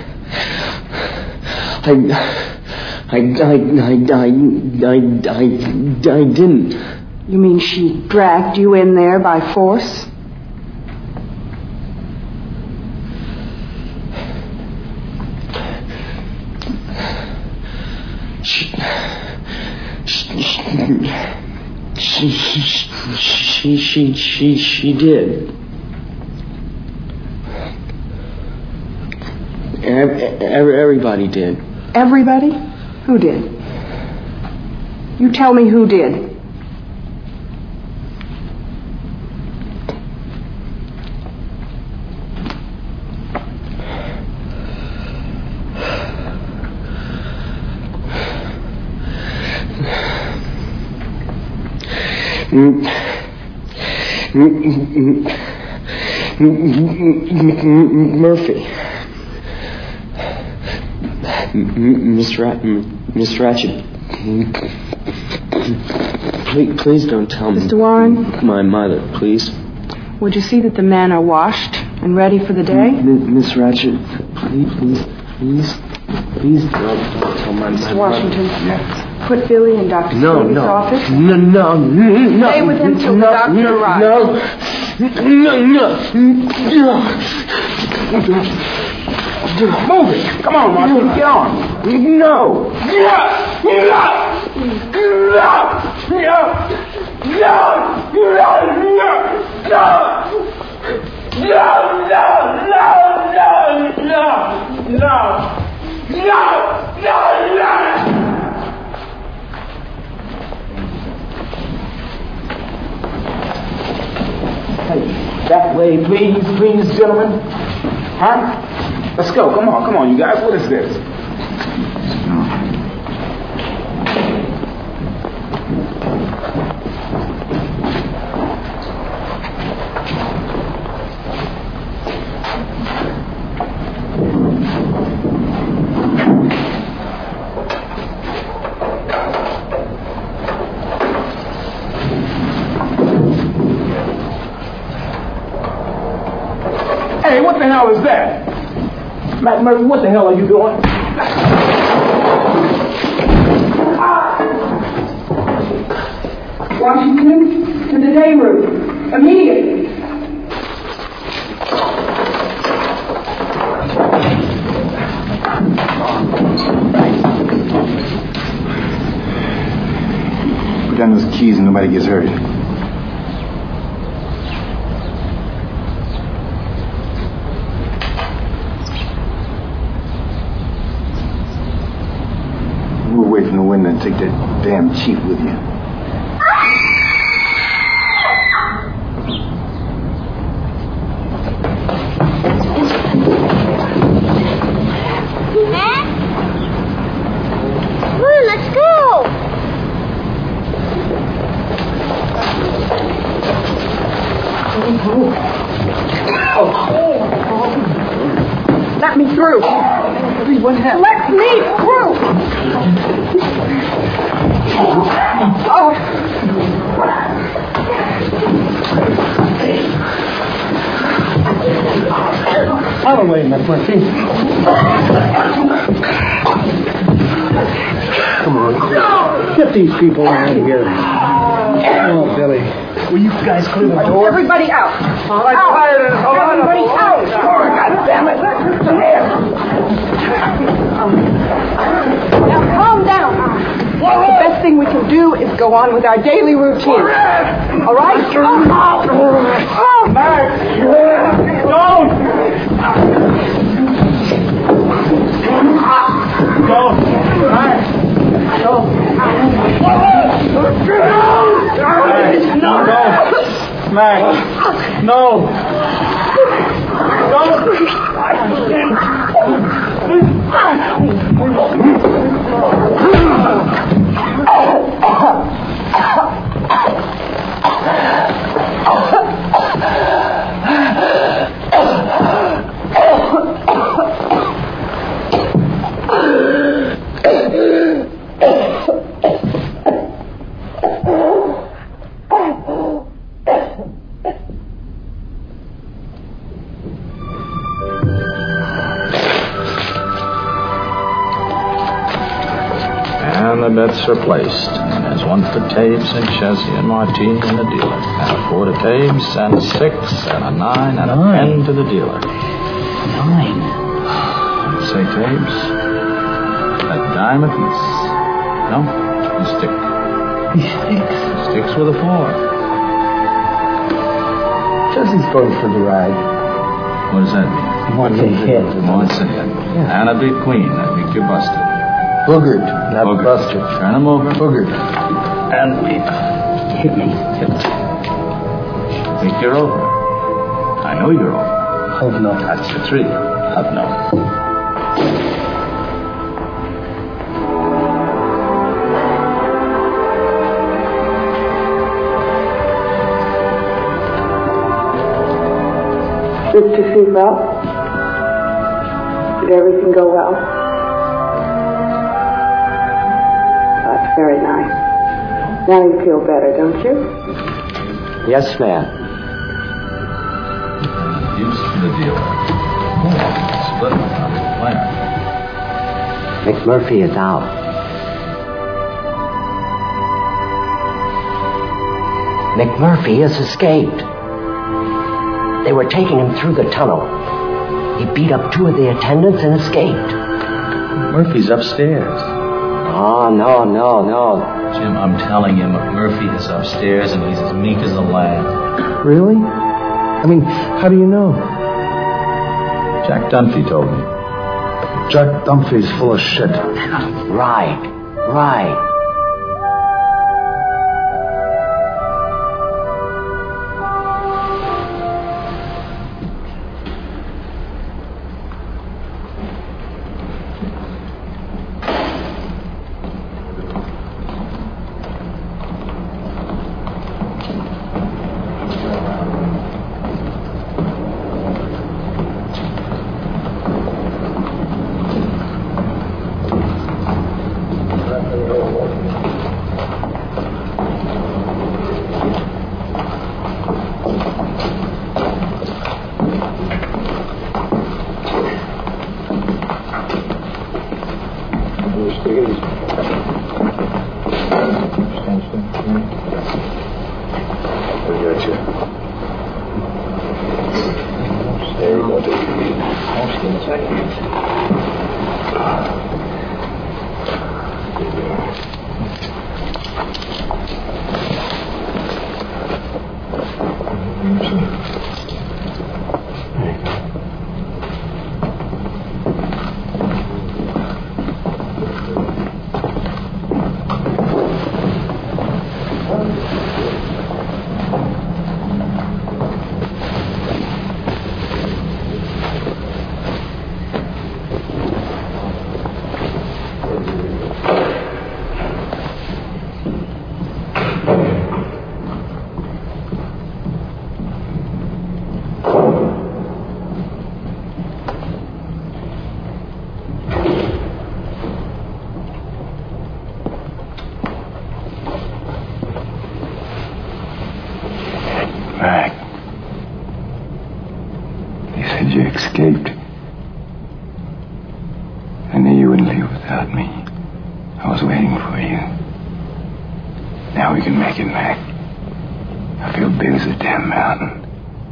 I, I, I, I, I, I, I, I didn't. You mean she dragged you in there by force? She, she, she, she, she, she did. Everybody did. Everybody? Who did? You tell me who did. Murphy. Miss Rat, Miss Ratched, please, please don't tell me. Mister Warren? My mother, please. Would you see that the men are washed and ready for the day? Miss Ratched, please, please, please, please don't tell my Mister mother. Washington, yes. Put Billy in Doctor No, Stevie's no. office. No, no, no. Stay with him till no, the doctor no, arrives. No, no, no, no. Move it. Come on, Martin. Get on. No. Yeah. Yeah. No. No. No. No. No. No. No. No. No. No. No. No. No. Hey, that way, please, please, gentlemen. Huh? Let's go. Come on, come on, you guys. What is this? Hey, what the hell is that? Matt Murphy, what the hell are you doing? Washington, to the day room. Immediately. Put down those keys and nobody gets hurt. Move away from the window and take that damn chief with you. Come on, let's go. Let me through. Let me through. Oh. Out of the way, Miss Murphy. Come on. Get these people out of here. Oh, Billy. Will you guys clear the door? Everybody out. All right, out. quiet and hold on. Everybody out. Oh, God damn it. Now, calm down. The best thing we can do is go on with our daily routine. All right? Oh, Max! Don't! Don't! Max! Don't! No! Max! No! And the bets are placed. And there's one for Tabes and Chessie and Martini and the dealer. And a four to Tabes, and a six, and a nine, and nine. a ten to the dealer. Nine. Say, Tabes, a dime apiece. No, you stick. He sticks. Sticks with a four. Chessie's going for the ride. What does that mean? Wants a hit. Wants a hit. Yeah. And a big queen. That means you're busted. Boogered, not Boogered. busted. Turn him over. Boogered. And leave. Hit me. Hit. Think you're over. I know you're over. Oh, no. That's the three. Up no. Mister Seatbelt, did everything go well? That's very nice. Now you feel better, don't you? Yes, ma'am. Use for the dealer. Oh, split one on the player. McMurphy is out. McMurphy has escaped. They were taking him through the tunnel. He beat up two of the attendants and escaped. Murphy's upstairs. Oh, no, no, no. Jim, I'm telling you, McMurphy is upstairs and he's as meek as a lamb. Really? I mean, how do you know? Jack Dunphy told me. Jack Dunphy's full of shit. Right, right. Escaped. I knew you wouldn't leave without me. I was waiting for you. Now we can make it, Mac. I feel big as a damn mountain.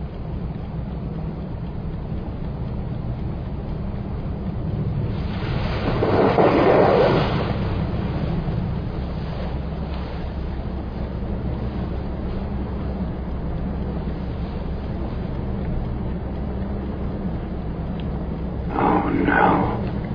Oh, no.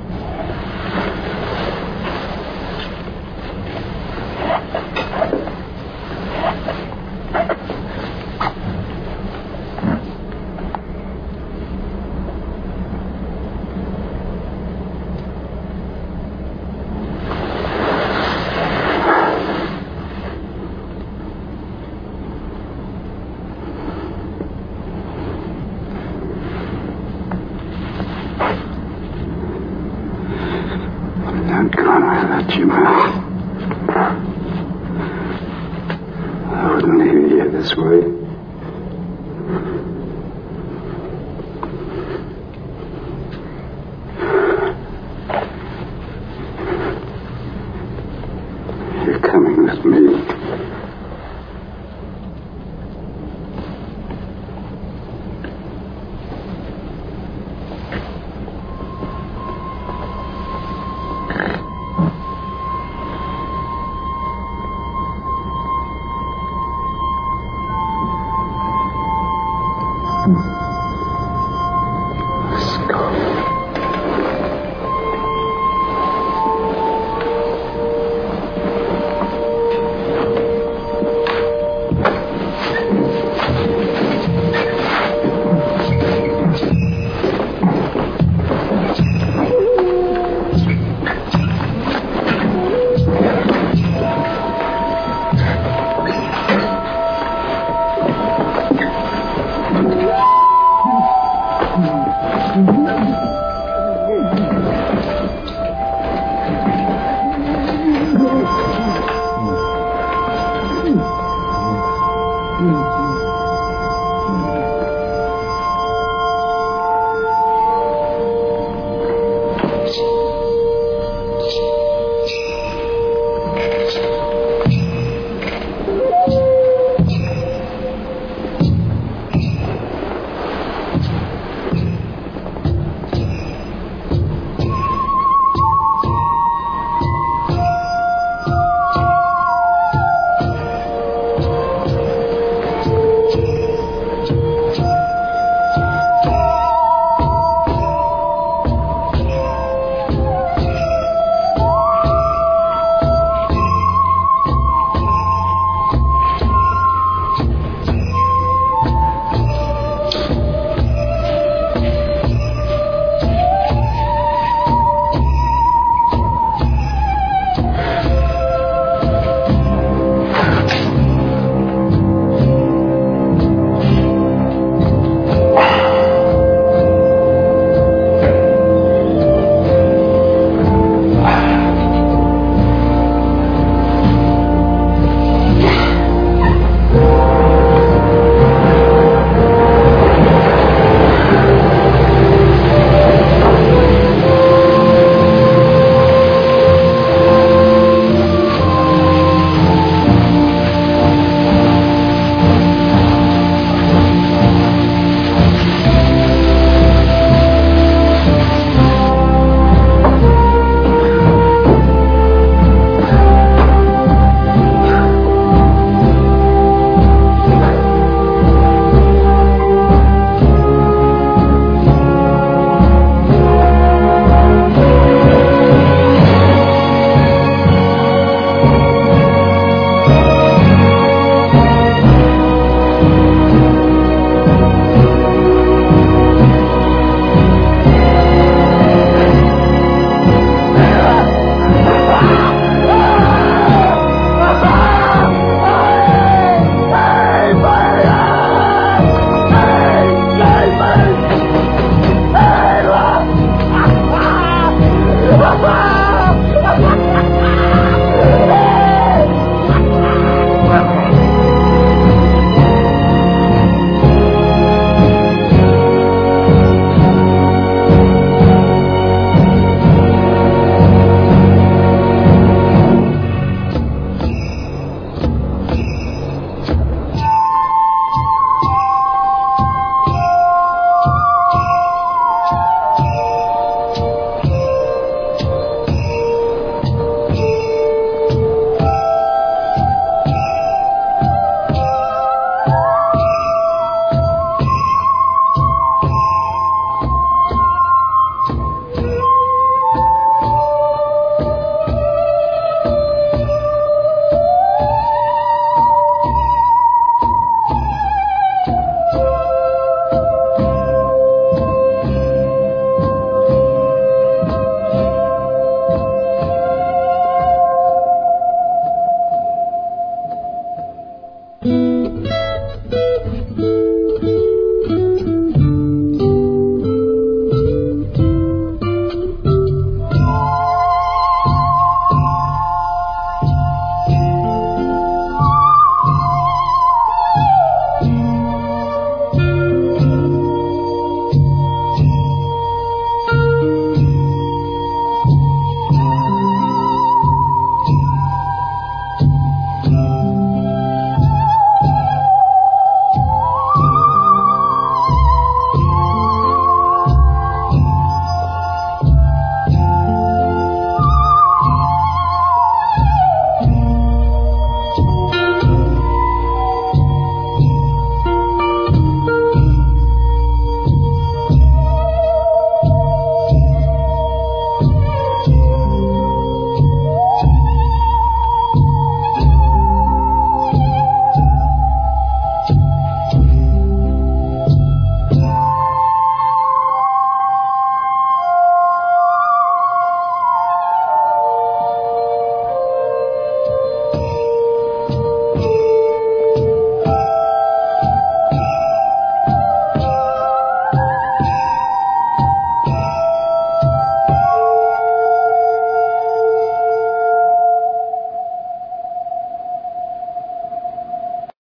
I'm gonna let you out. I wouldn't leave you here this way. You're coming with me.